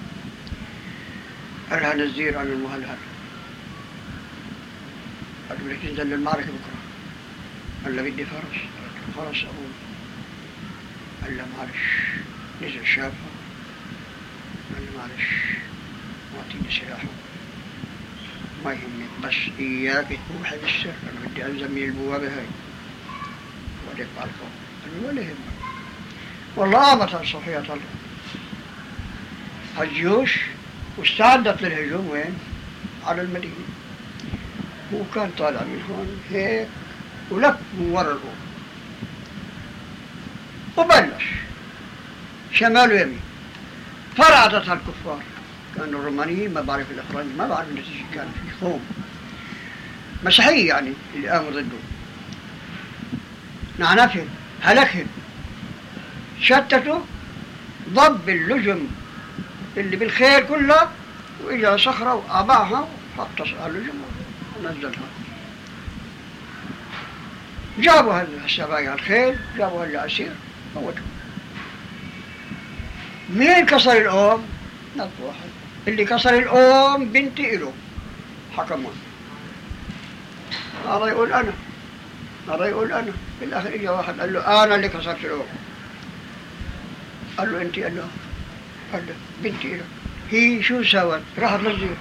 Speaker 1: قال لها نزير عن المهلهل. قال له بدك تنزل للمعركة بكره. قال له بدي فرس. فرس أبوه. قال له معلش. نزل شافه. قال له معلش أعطيني سلاحه ما يهمك بس إياك تروح بالسر أنا بدي ألزم من البوابة هاي ودق على الفوق. قال له ولا يهمك والله أبدا صفية طلع الجيوش واستعدت للهجوم وين؟ على المدينة. هو كان طالع من هون هيك ولف من ورا الأوضة وبلش شمال ويمين. فرعتها الكفار. كانوا الرومانيين ما بعرف الإخوان ما بعرف النتيجة كان في قوم مسيحية يعني اللي قاموا ضده. نعنفهم هلكهم شتتوا ضب اللجم اللي بالخير كلها وإجا صخرة وأباعها وحط اللجم ونزلها. جابوا السبايا الخيل جابوا الأسير موتوا. مين كسر الأم؟ نط واحد. اللي كسر الأم بنتي إله حكمون. هذا يقول أنا هذا يقول أنا. في الآخر إجا واحد قال له أنا اللي كسرت الأم. قال له أنت؟ قال له قال له بنتي إله. هي شو سوت؟ راحت للزير.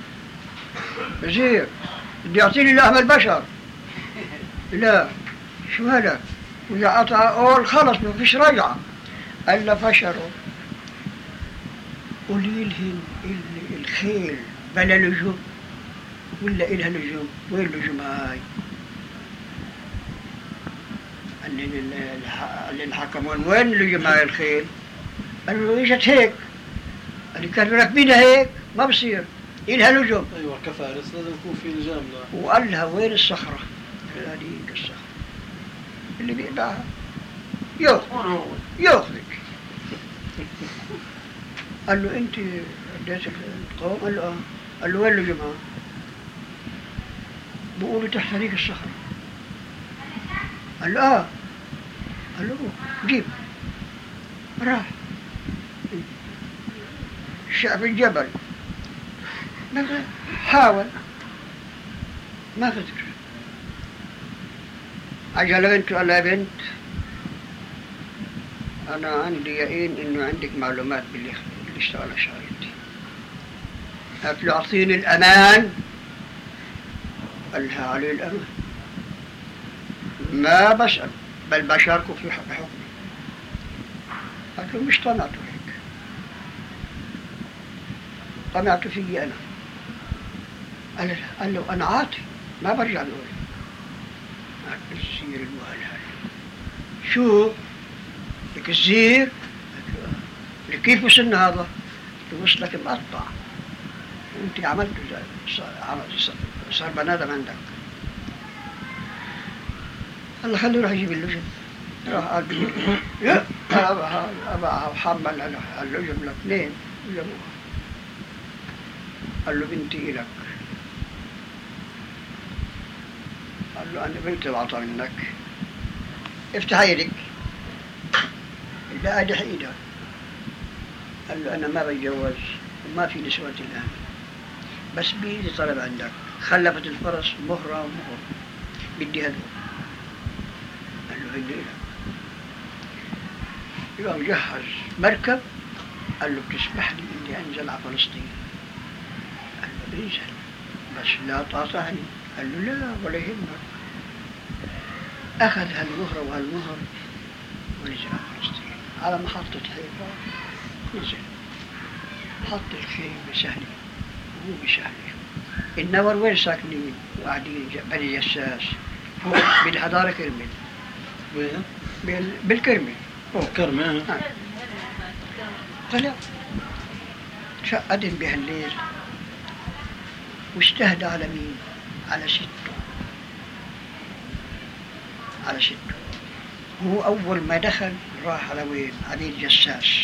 Speaker 1: زير بدي يعطيني لحم البشر. لا شو هذا؟ وإذا قطع أول خلص ما فيش رجعة. قال له فشروا. قولي لهم الخيل بلا لجوم ولا إلها لجوم؟ وين اللجوم هاي؟ اللي الحكمون وين اللجوم هاي الخيل؟ قالوا اجت هيك. اللي كانوا راكبينها هيك ما بصير إلها لجوم.
Speaker 2: ايوه كفارس لازم يكون في لجام لا.
Speaker 1: وقال لها وين الصخرة؟ هذيك الصخرة اللي بيقطعها ياخذك. قال له أنت اديت القوم؟ قال له آه. قال له وين اللجمة؟ بقولوا تحت هذيك الصخرة. قال له آه. قال له جيب. راح شاف الجبل حاول ما قدر. عجل بنته. قال لها يا بنت أنا عندي يقين إنه عندك معلومات باللي اشتغل شغلتي. قالت له أعطيني الأمان. قال لها علي الأمان ما بسأل بل بشاركه في حكمي. قالت له مش طمعته هيك طمعته فيي أنا. قال له أنا عاطي ما برجع نقول. قال الزير الوهل هاي شو لك الزير؟ كيف وصلنا هذا؟ وصلك مقطع وانت عملته صار بنادم عندك. قال له خليه يروح يجيب اللجم. راح قال أبا حمل اللجم الاثنين جابوها. قال له بنتي إلك. قال له أنا بنتي بعطى منك. افتح يدك. لا أدح إيدك. قال له أنا ما بتجوز وما في نسوة الآن بس بيدي طلب عندك. خلفت الفرس مهرة بدي هدوء. قال له هدي لك. يقوم جهز مركب. قال له بتسمح لي إني أنزل على فلسطين؟ قال له انزل بس لا تقاطعني. قال له لا ولا يهمك. أخذ هالمهرة وهالمهر ونزل على فلسطين على محطة حيفا. نزل حط الخيم بسهلي وهو بسهلي. النور وين ساكنين؟ قاعدين بني جساس فوق بالحضارة كرمل.
Speaker 2: وين؟
Speaker 1: بالكرمل فوق
Speaker 2: كرمة.
Speaker 1: طلع شقدن بهالليل واجتهد على مين؟ على سته. على سته. هو أول ما دخل راح على وين؟ على الجساس.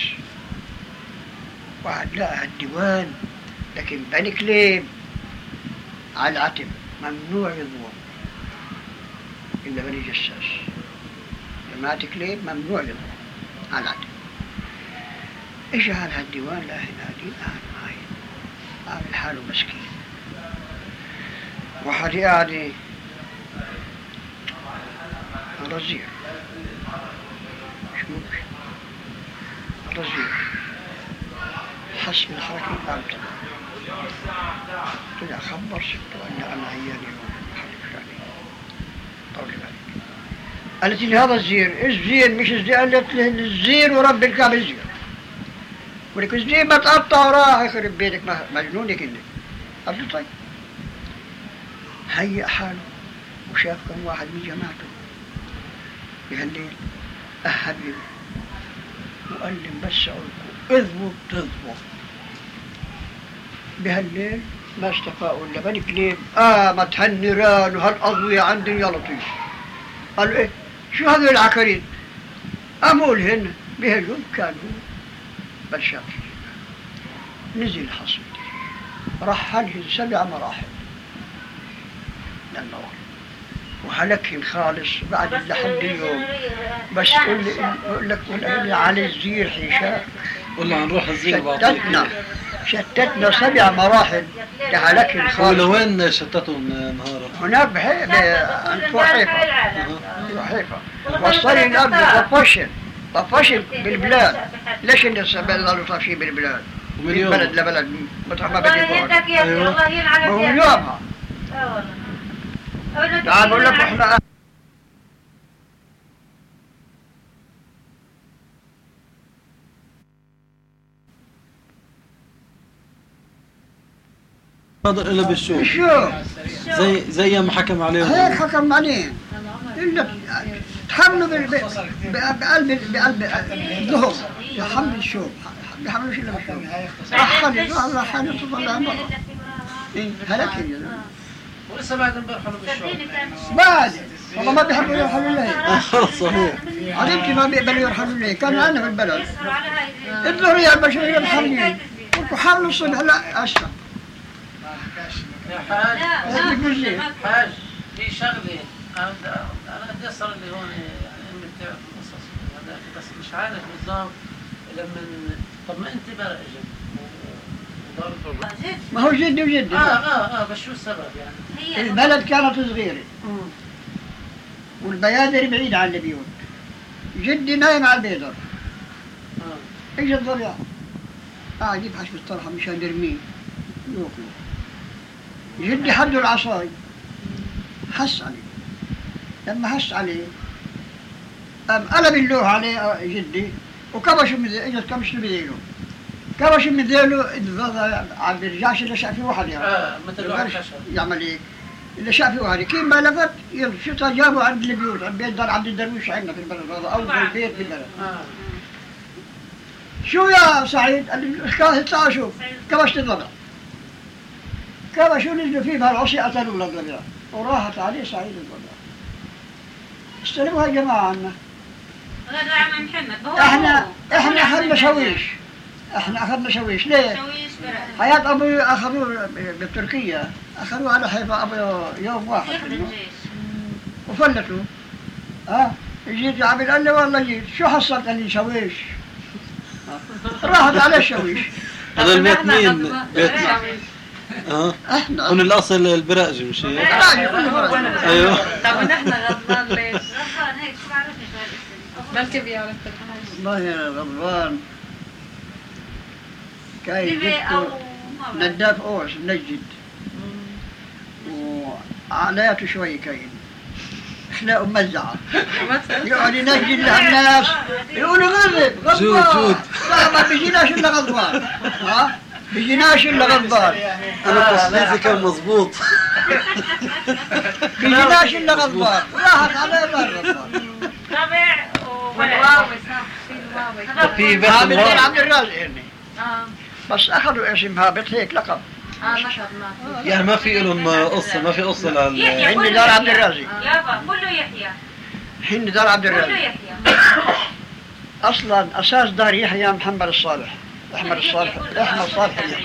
Speaker 1: واحد لقى الديوان لكن بني كليب على العتب ممنوع يضوى إلا بني جساس. جماعة كليب ممنوع يضوى على العتب. إجا على هالديوان لا هنا دين قاعد معي عامل حاله مسكين. واحد قاعد هذا الزير شوف هذا الزير حس بالحركة قام طلع خبر سبته أن أنا عياني طول بالك. قالت لي هذا الزير، الزير مش الزير، قالت لي الزير ورب الكعبة الزير. ولك الزير ما تقطع وراح يخرب بيتك مجنونك انك. قلت له طيب. هيأ حاله وشاف كم واحد من جماعته بهالليل أهبل وقال لي بس أقولكم اذبوا تذبوا بهالليل ما استفاقوا إلا بني كليب قامت هالنيران وهالأضوية عندي يا لطيف. قالوا إيه شو هذول العكارين؟ قاموا لهن بهجوا كانوا بلشاف نزل حصل رحلهن 7 مراحل للنار وهلكهن خالص بعد لحد اليوم. بس قول لك على الزير حيشاك
Speaker 2: قلنا هنروح الزير بعطيك.
Speaker 1: شتتنا 7 مراحل لهلكهن خالص.
Speaker 2: ولوين شتتهم نهارا؟
Speaker 1: هناك عند وحيفا وصلي الأرض طفشن بالبلاد. ليش الناس ظلوا طافشين بالبلاد؟ من بلد لبلد مطرح ما بدي يروح. هو يومها تعال بقول لك احنا
Speaker 2: ناظر إلا بالشوف زي ما حكم عليهم
Speaker 1: هيك حكم عليهم إلا تحملوا بقلب الظهر يحمل الشوف بيحملوش إلا بالشوف رحل تظل عمره هلكي
Speaker 4: ولسه بعد نبرحوا بالشوف
Speaker 1: بعد والله ما بيحبوا يرحلوا لي.
Speaker 2: صحيح
Speaker 1: عرفتي ما بيقبلوا يرحلوا لي. كانوا عندنا في البلد الظهر يا البشرية محملين قلتوا حاولوا الصبح لا أشرب
Speaker 4: يا حاج حاج في شغله انا بدي صار لي هون يعني امي بتعرف القصص هذا بس مش عارف بالضبط لما طب ما انت بقى
Speaker 1: ما هو جدي وجدي
Speaker 4: بس شو السبب يعني؟
Speaker 1: البلد كانت صغيرة والبيادر بعيد عن البيوت. جدي نايم على البيدر اجى الضريع قاعد يبحث بالطرحة مشان يرميه يوكله. جدي حده العصاي حس عليه. لما حس عليه قام قلب اللوح عليه جدي وكبش من ذيله. اجت كبش من ذيله كبش من ذيله عم بيرجعش الا شاف في واحد يعني
Speaker 4: مثل واحد خشب
Speaker 1: يعمل هيك اللي شاف في واحد كيف ما لفت يلا شو جابوا عند البيوت البيت دار عند الدرويش عندنا في البلد هذا اول بيت في البلد. شو يا سعيد؟ قال لي اطلع شوف كبشت الضبع. كبشوا نزلوا فيه بهالعصي قتلوا له الضبع وراحت عليه سعيد الضبع. استلموها الجماعة عنا.
Speaker 5: غير عم محمد
Speaker 1: احنا اخذنا شويش. احنا اخذنا شويش ليه؟
Speaker 5: شويش برا
Speaker 1: حياة ابوي اخذوه بتركيا اخذوه على حيفا ابوي يوم واحد وفلتوا. جيت عبد قال لي والله جيت شو حصلت؟ قال لي شويش. راحت على الشويش.
Speaker 2: هذا البيت مين؟ بيتنا
Speaker 1: احنا
Speaker 2: هون الاصل البراجي مش هيك؟
Speaker 1: البراجي كله
Speaker 2: ايوه.
Speaker 3: طب نحن غضبان ليش؟
Speaker 5: غضبان هيك شو بعرفني شو هالاسم
Speaker 3: بلكي بيعرف الحاج.
Speaker 1: والله يا غضبان كاين جدته نداف اوس منجد وعلياته شوي كاين اخلاقه ممزعه يقعد ينجد للناس يقولوا غضب
Speaker 2: جود
Speaker 1: ما بيجيناش الا غضبان. بيجيناش الا غضبان.
Speaker 2: انا تصنيفي كان مضبوط.
Speaker 1: بيجيناش الا غضبان راحت عليه غضبان.
Speaker 5: ربع
Speaker 3: والواوي صح في الواوي.
Speaker 2: في بيت
Speaker 1: هابط
Speaker 2: الله
Speaker 1: عبد الرازق هني
Speaker 3: اه
Speaker 1: بس اخذوا اسم هابط هيك لقب.
Speaker 3: نشر ما في.
Speaker 2: يعني ما في لهم قصة ما في قصة لل
Speaker 1: هن دار عبد الرازق.
Speaker 5: يابا كله يحيى
Speaker 1: هن دار عبد
Speaker 5: كله
Speaker 1: الرازق.
Speaker 5: يحيى
Speaker 1: اصلا اساس دار يحيى محمد الصالح. احمد الصالح يحيى.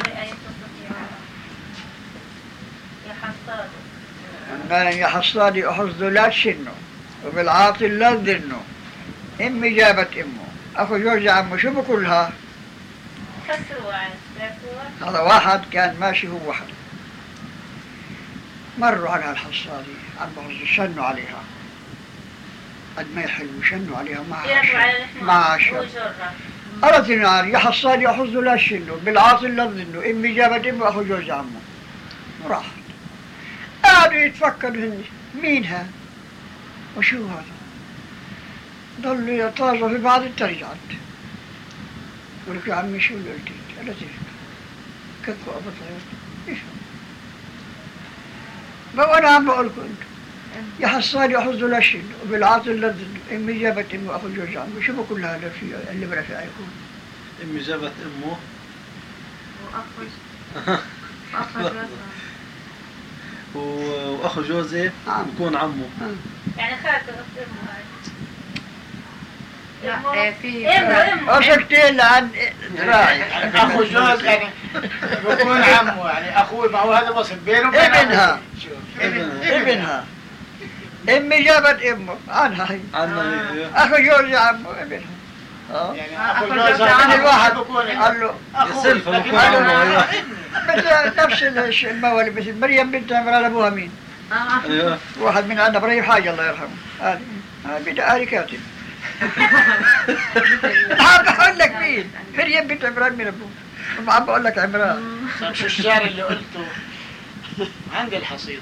Speaker 5: يا حصاد
Speaker 1: قال يا حصادي احصد لا تشنه وبالعاطل لا تذنه. امي جابت امه اخو جوز عمه شو بكلها.
Speaker 5: كسروا
Speaker 1: هذا واحد كان ماشي هو واحد مروا على هالحصادي عم بحصوا شنوا عليها قد ما يحلوا شنوا عليها
Speaker 5: يركبوا على
Speaker 1: مع
Speaker 5: الحمار
Speaker 1: الشر. أردت النار يا حصاد يحظ لا الشنو بالعاصي لا ظنوا إمي جابت أمه أخو جوز عمه راحت. قعدوا يتفكروا هني مين هذا وشو هذا؟ ضلوا يتواصلوا في بعض الترجعات. قلت يا عمي شو اللي قلتي؟ قالت كتبوا أبو طيب إيش ما أنا عم بقول كنت يا حصاد يحظ لا الشنو وبالعاصي لا ظنوا إمي جابت أمه أخو جوز عمه. شو بقول هذا في اللي برفع يكون؟
Speaker 2: امي جابت امه واخو جوزي بكون عمه.
Speaker 5: يعني خالته أخت أمه هاي.
Speaker 3: لا في
Speaker 1: أشكتين عن ذراعي
Speaker 6: اخو جوز يعني بكون عمه يعني اخوي ما هو هذا وصف بينه وبين
Speaker 1: ابنها ابنها امي جابت امه عنها هي
Speaker 2: عنا
Speaker 1: اخو جوز عمه ابنها
Speaker 6: يعني اخو
Speaker 3: أخو
Speaker 6: جوز
Speaker 3: جوز
Speaker 1: عن الواحد
Speaker 6: بكون
Speaker 1: قال له
Speaker 2: يسلف بكون عمه. ايوه
Speaker 1: مثل نفس الموالي مثل مريم بنت عمران ابوها مين؟
Speaker 2: ايوه
Speaker 1: واحد من عندنا ابراهيم حاجه الله يرحمه هذه بدأ كاتب عم بقول لك مين؟ مريم بنت عمران من ابوه عم بقول لك عمران.
Speaker 6: طيب شو الشعر اللي قلته عند الحصيدة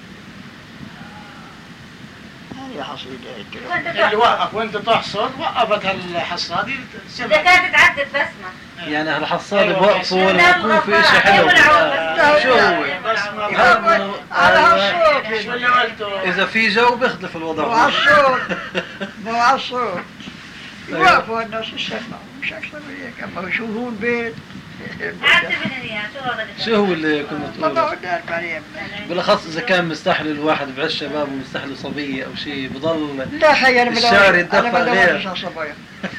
Speaker 1: هذه حصيدة
Speaker 6: اللي وقف وانت تحصد وقفت الحصادة
Speaker 5: إذا كانت تعدد بسمة
Speaker 2: يعني هالحصاد بوقفوا ولا يكون في شيء حلو. شو هو؟
Speaker 1: على هالصوت
Speaker 6: شو اللي قلته؟
Speaker 2: اذا في جو بيختلف الوضع.
Speaker 1: مو على الصوت مو على الصوت يوقفوا الناس يسمعوا مش أكثر من هيك. أما شو هو البيت
Speaker 5: عدد من الريال شو هذا
Speaker 2: شو هو اللي كنت
Speaker 1: ما
Speaker 2: تقوله؟
Speaker 1: قلنا مريم
Speaker 2: بالاخص اذا كان مستحلي الواحد بعز شباب ومستحلي صبيه او شيء بضل
Speaker 1: لا خير من
Speaker 2: الشعر يتدفى غير.
Speaker 1: أنا صبايا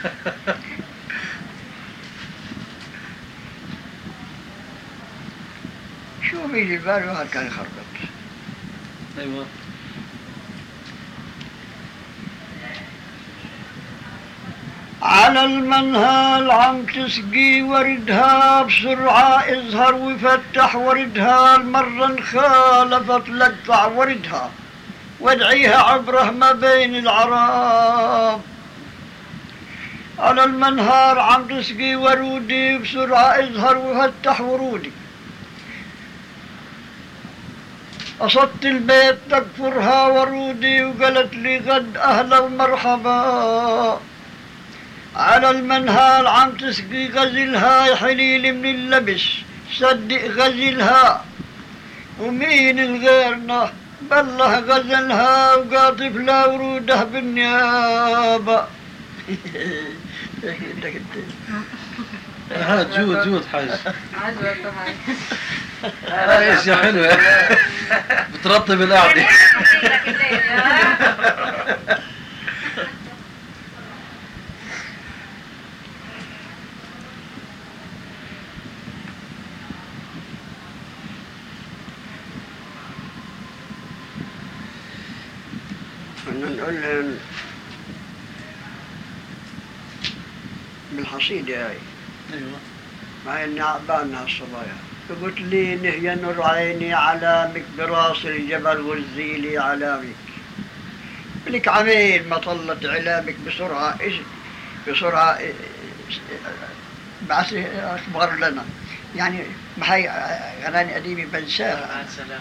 Speaker 1: شو بيجي البال واحد كان يخربط.
Speaker 2: ايوه
Speaker 1: على المنهال عم تسقي وردها بسرعة اظهر وفتح وردها المرة خالفت لدفع وردها وادعيها عبره ما بين العراب. على المنهار عم تسقي ورودي بسرعة اظهر وفتح ورودي قصدت البيت تكفرها ورودي وقالت لي غد أهلا ومرحبا. على المنهال عم تسقي غزلها حليل من اللبس صدق غزلها ومين الغيرنا بالله غزلها وقاطف لا وروده بالنيابة.
Speaker 2: هذا جود حاج.
Speaker 3: عجبته هاي.
Speaker 2: هاي اشياء حلوه بترطب القعده.
Speaker 1: نقول بالحصيدة هاي
Speaker 2: ايوه
Speaker 1: مع اني عبالنا الصبايا قلت لي نهي نور عيني علامك براس الجبل والزيلي علامك لك عمين ما طلت علامك بسرعة بسرعة بعث اخبار لنا يعني بهاي اغاني قديمة بنساها.
Speaker 4: سلام.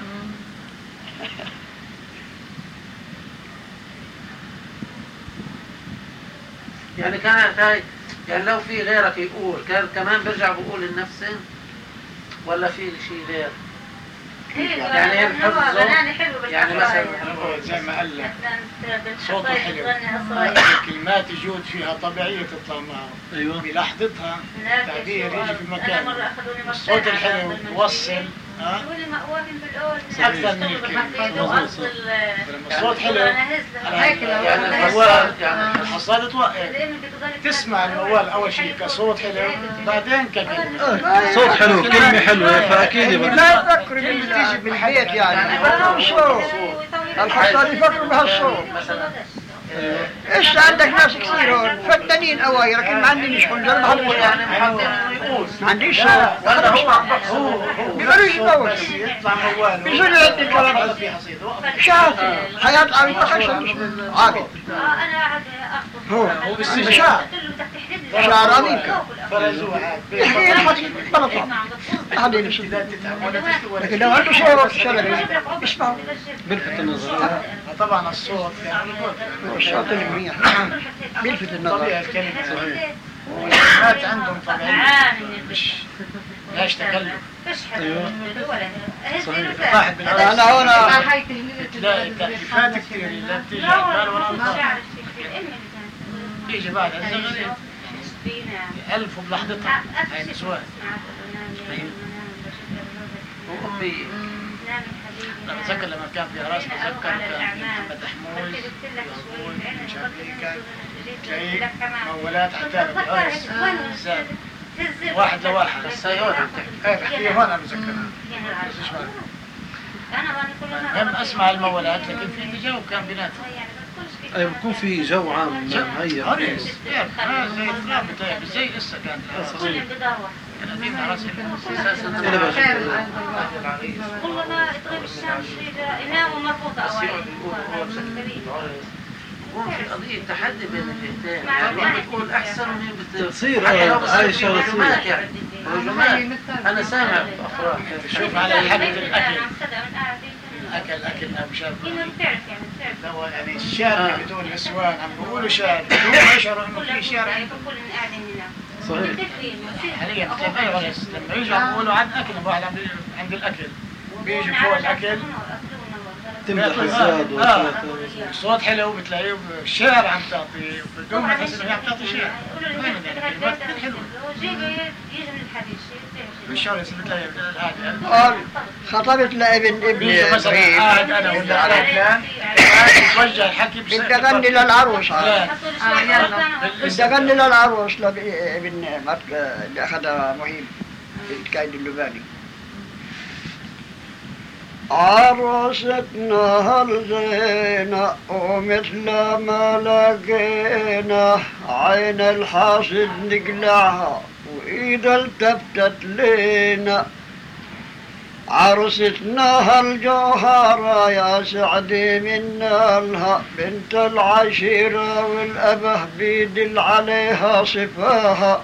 Speaker 4: يعني كانت هاي يعني لو في غيرك يقول كان كمان برجع بقول لنفسي ولا في شيء غير؟ يعني هي بحفظه يعني مثلا
Speaker 6: زي ما قال لك صوته حلو كلمات يجود فيها طبيعية تطلع معه.
Speaker 2: ايوه
Speaker 6: بلحظتها تعبير يجي في مكان الصوت الحلو يوصل أكثر من الكلمة. الصوت حلو يعني الموال يعني الحصاد توقف تسمع الموال أول شيء كصوت حلو بعدين كلمة
Speaker 2: صوت حلو كلمه حلوه فاكيد
Speaker 1: لا تفكر اللي تيجي بالبيت يعني الحصاد يفكروا بهالصوت. إيش عندك ناس كثير هون فنانين أواي لكن ما عندي شغل جرب
Speaker 4: هو يعني محضر يقول
Speaker 1: ما عنديش صوت
Speaker 4: ولا هو
Speaker 1: بيقولوا يموت
Speaker 6: يطلع موال
Speaker 1: بيقولوا يعطي الكلام
Speaker 6: في حصيد
Speaker 1: شاطر حياة عابد خشب عابد
Speaker 5: انا قاعد اخطب
Speaker 1: هو
Speaker 6: بالسجن.
Speaker 1: شاعر
Speaker 5: قلت له بدك تحرد
Speaker 1: شعر عميق
Speaker 6: فرزوه عاد
Speaker 1: يحكي الحكي بلطة أحد ينسى لكن لو عنده صوت شلبي اسمعوا
Speaker 2: بلفت النظر.
Speaker 6: طبعا الصوت يعني
Speaker 1: الصوت المنيح بيلفت النظر
Speaker 6: طبيعة الكلمة الكلمات عندهم طبيعية مش لاش تكلف واحد من
Speaker 1: أنا هنا
Speaker 6: تلاقي تكليفات كثير لا بتيجي عبال ولا بيجي بعد الزمن ألف بلحظتها هاي نسوان
Speaker 4: وأمي
Speaker 6: أنا بتذكر لما كان في راسنا بتذكر كان محمد حموز يقول مش عارف إيه كان تلاقي مولات حتى بالأرز زاد واحد لواحد
Speaker 4: بس هي هون
Speaker 6: ايه بحكي هون أنا بتذكرها هم أسمع المولات لكن في تجاوب كان بيناتهم
Speaker 2: ايوه بكون في جو عام مهيئ.
Speaker 6: هريس زي التراب بتاعي زي لسه كان أنا في راسي أساسا العريس
Speaker 5: والله ما تغيب الشمس يناموا مربوطة
Speaker 4: في قضية تحدي بين الاثنين يعني بتكون أحسن من
Speaker 2: تصير هاي الشغلة
Speaker 4: هجمات
Speaker 2: تصير.
Speaker 4: يعني هجمات أنا سامع بأفراح
Speaker 6: شوف على حبة الأكل أكل مش عارف لو يعني الشارع بدون نسوان عم بيقولوا شارع بدون يشعروا إنه في شارع
Speaker 2: صحيح.
Speaker 6: حاليا لما يجوا عم بيقولوا عن أكل واحد عند الأكل بيجي فوق الأكل
Speaker 2: تمدح الزاد
Speaker 6: صوت حلو بتلاقيه الشعر عم تعطي بدون ما تحس انه هي عم تعطي شعر كلمات كثير حلوه بالشعر يصير بتلاقي الهادي
Speaker 1: قال خطبت لابن
Speaker 6: بيجي مثلا
Speaker 1: ابن
Speaker 6: قاعد انا ولا على فلان يتوجه الحكي
Speaker 1: بدي اغني للعروس بدي اغني للعروس لابن اللي اخذها مهيب الكايد اللباني عروستنا هالزينة ومثل ما لقينا عين الحاسد نقلعها وإذا التفتت لينا عروستنا هالجوهرة يا سعدي منا لها بنت العشيرة والأبه بيدل عليها صفاها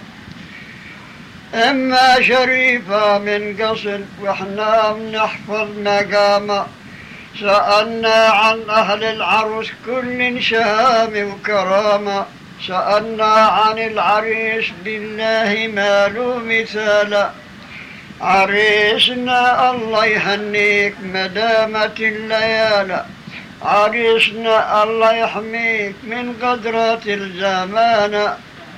Speaker 1: إما شريفة من قصد وإحنا بنحفظ مقامة سألنا عن أهل العروس كل شهامة وكرامة سألنا عن العريس بالله ما له مثال عريسنا الله يهنيك مدامة الليالي عريسنا الله يحميك من قدرات الزمان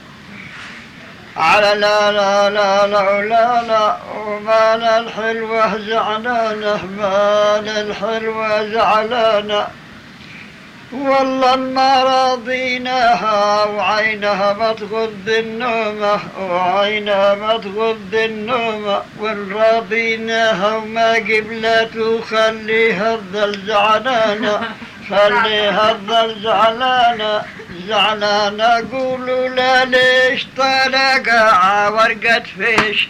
Speaker 1: على لا لا لا لا لا لا ومال الحلوة زعلانة مال الحلوة زعلانة والله ما راضيناها وعينها ما تغض النومة وعينها ما تغض النومة وان راضيناها وما قبلت خليها تظل زعلانة خليها تظل زعلانة زعلانة قولوا لا ليش طلقها ورقة فيش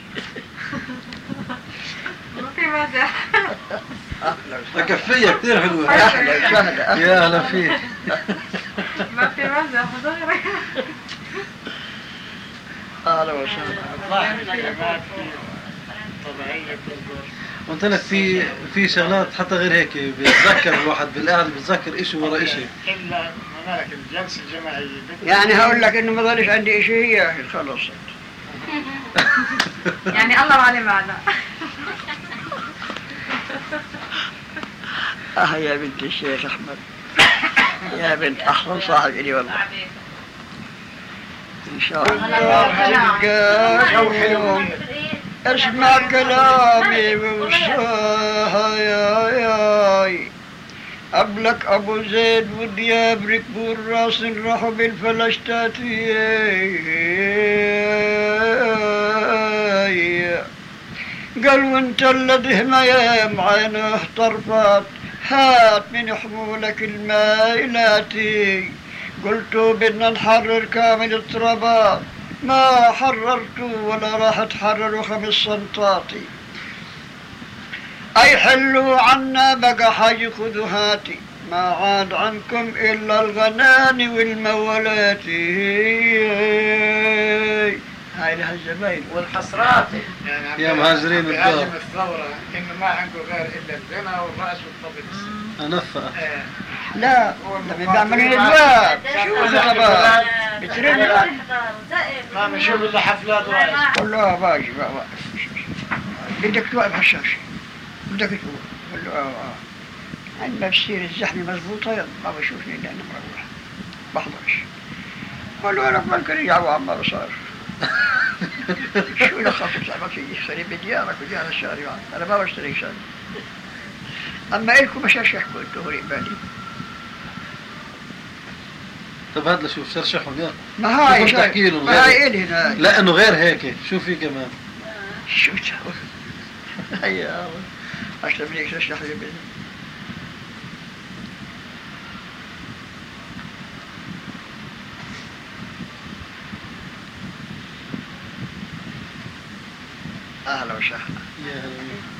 Speaker 2: كفية كثير حلوة.
Speaker 1: أهلا وسهلا
Speaker 2: يا أهلا فيك.
Speaker 3: ما في مزح ظهرك.
Speaker 1: أهلا وسهلا
Speaker 6: ظاهر كلمات طبيعية بتذكر
Speaker 2: قلت لك في شغلات حتى غير هيك بتذكر الواحد بالقعدة بتذكر إشي ورا إشي.
Speaker 6: إلا مالك الجلسة الجماعية
Speaker 1: يعني هقول لك إنه ما ظلش عندي شيء يا أخي خلصت
Speaker 3: يعني الله معلم معنا.
Speaker 1: يا بنت الشيخ أحمد يا بنت أحسن صاحب إلي والله إن شاء الله تلقى اسمع كلامي ووصاها ياي قبلك أبو زيد ودياب ركبوا الراس راحوا بالفلشتات قال وانت الذي ميام عينه طرفات هات من حمولك المايلاتي قلت بدنا نحرر كامل الترابات، ما حررتوا ولا راح تحرروا 5 سنطاتي. أي حلوا عنا بقى حاجة خذوا هاتي، ما عاد عنكم إلا الغناني والمولات. هاي لها الزباين
Speaker 4: والحسرات.
Speaker 6: يعني
Speaker 2: يا مهاجرين الدار.
Speaker 6: بهاجم الثورة إنه ما عنده غير إلا الغنى والرأس والطبل بس.
Speaker 2: أنفق.
Speaker 1: لا لما بيعملوا الأدوار شو الخطبات بترن
Speaker 6: ما بنشوف إلا حفلات ورأس.
Speaker 1: قول له باجي بقى بدك توقف هالشاشة بدك تقول قول له عندما بتصير الزحمة مضبوطة ما بشوفني إلا أنا مروح بحضرش. قول له أنا بملك رجعوا عما بصار. شو لخصت لما تيجي تشتري بديارك وديار الشارع، أنا ما بشتري شارع. أما إلكم مش يحكوا انتوا هوري بالي.
Speaker 2: طب هات لشوف شرشحهم يلا.
Speaker 1: ما هاي
Speaker 2: شوف تحكي لهم
Speaker 1: ما هاي
Speaker 2: غير.
Speaker 1: إلي هنا.
Speaker 2: لا إنه غير هيك، شو في كمان؟
Speaker 1: شو تسوي؟ هيا الله عشان بدك تشرح لي بالله. أهلا وسهلا.
Speaker 2: يا هلا.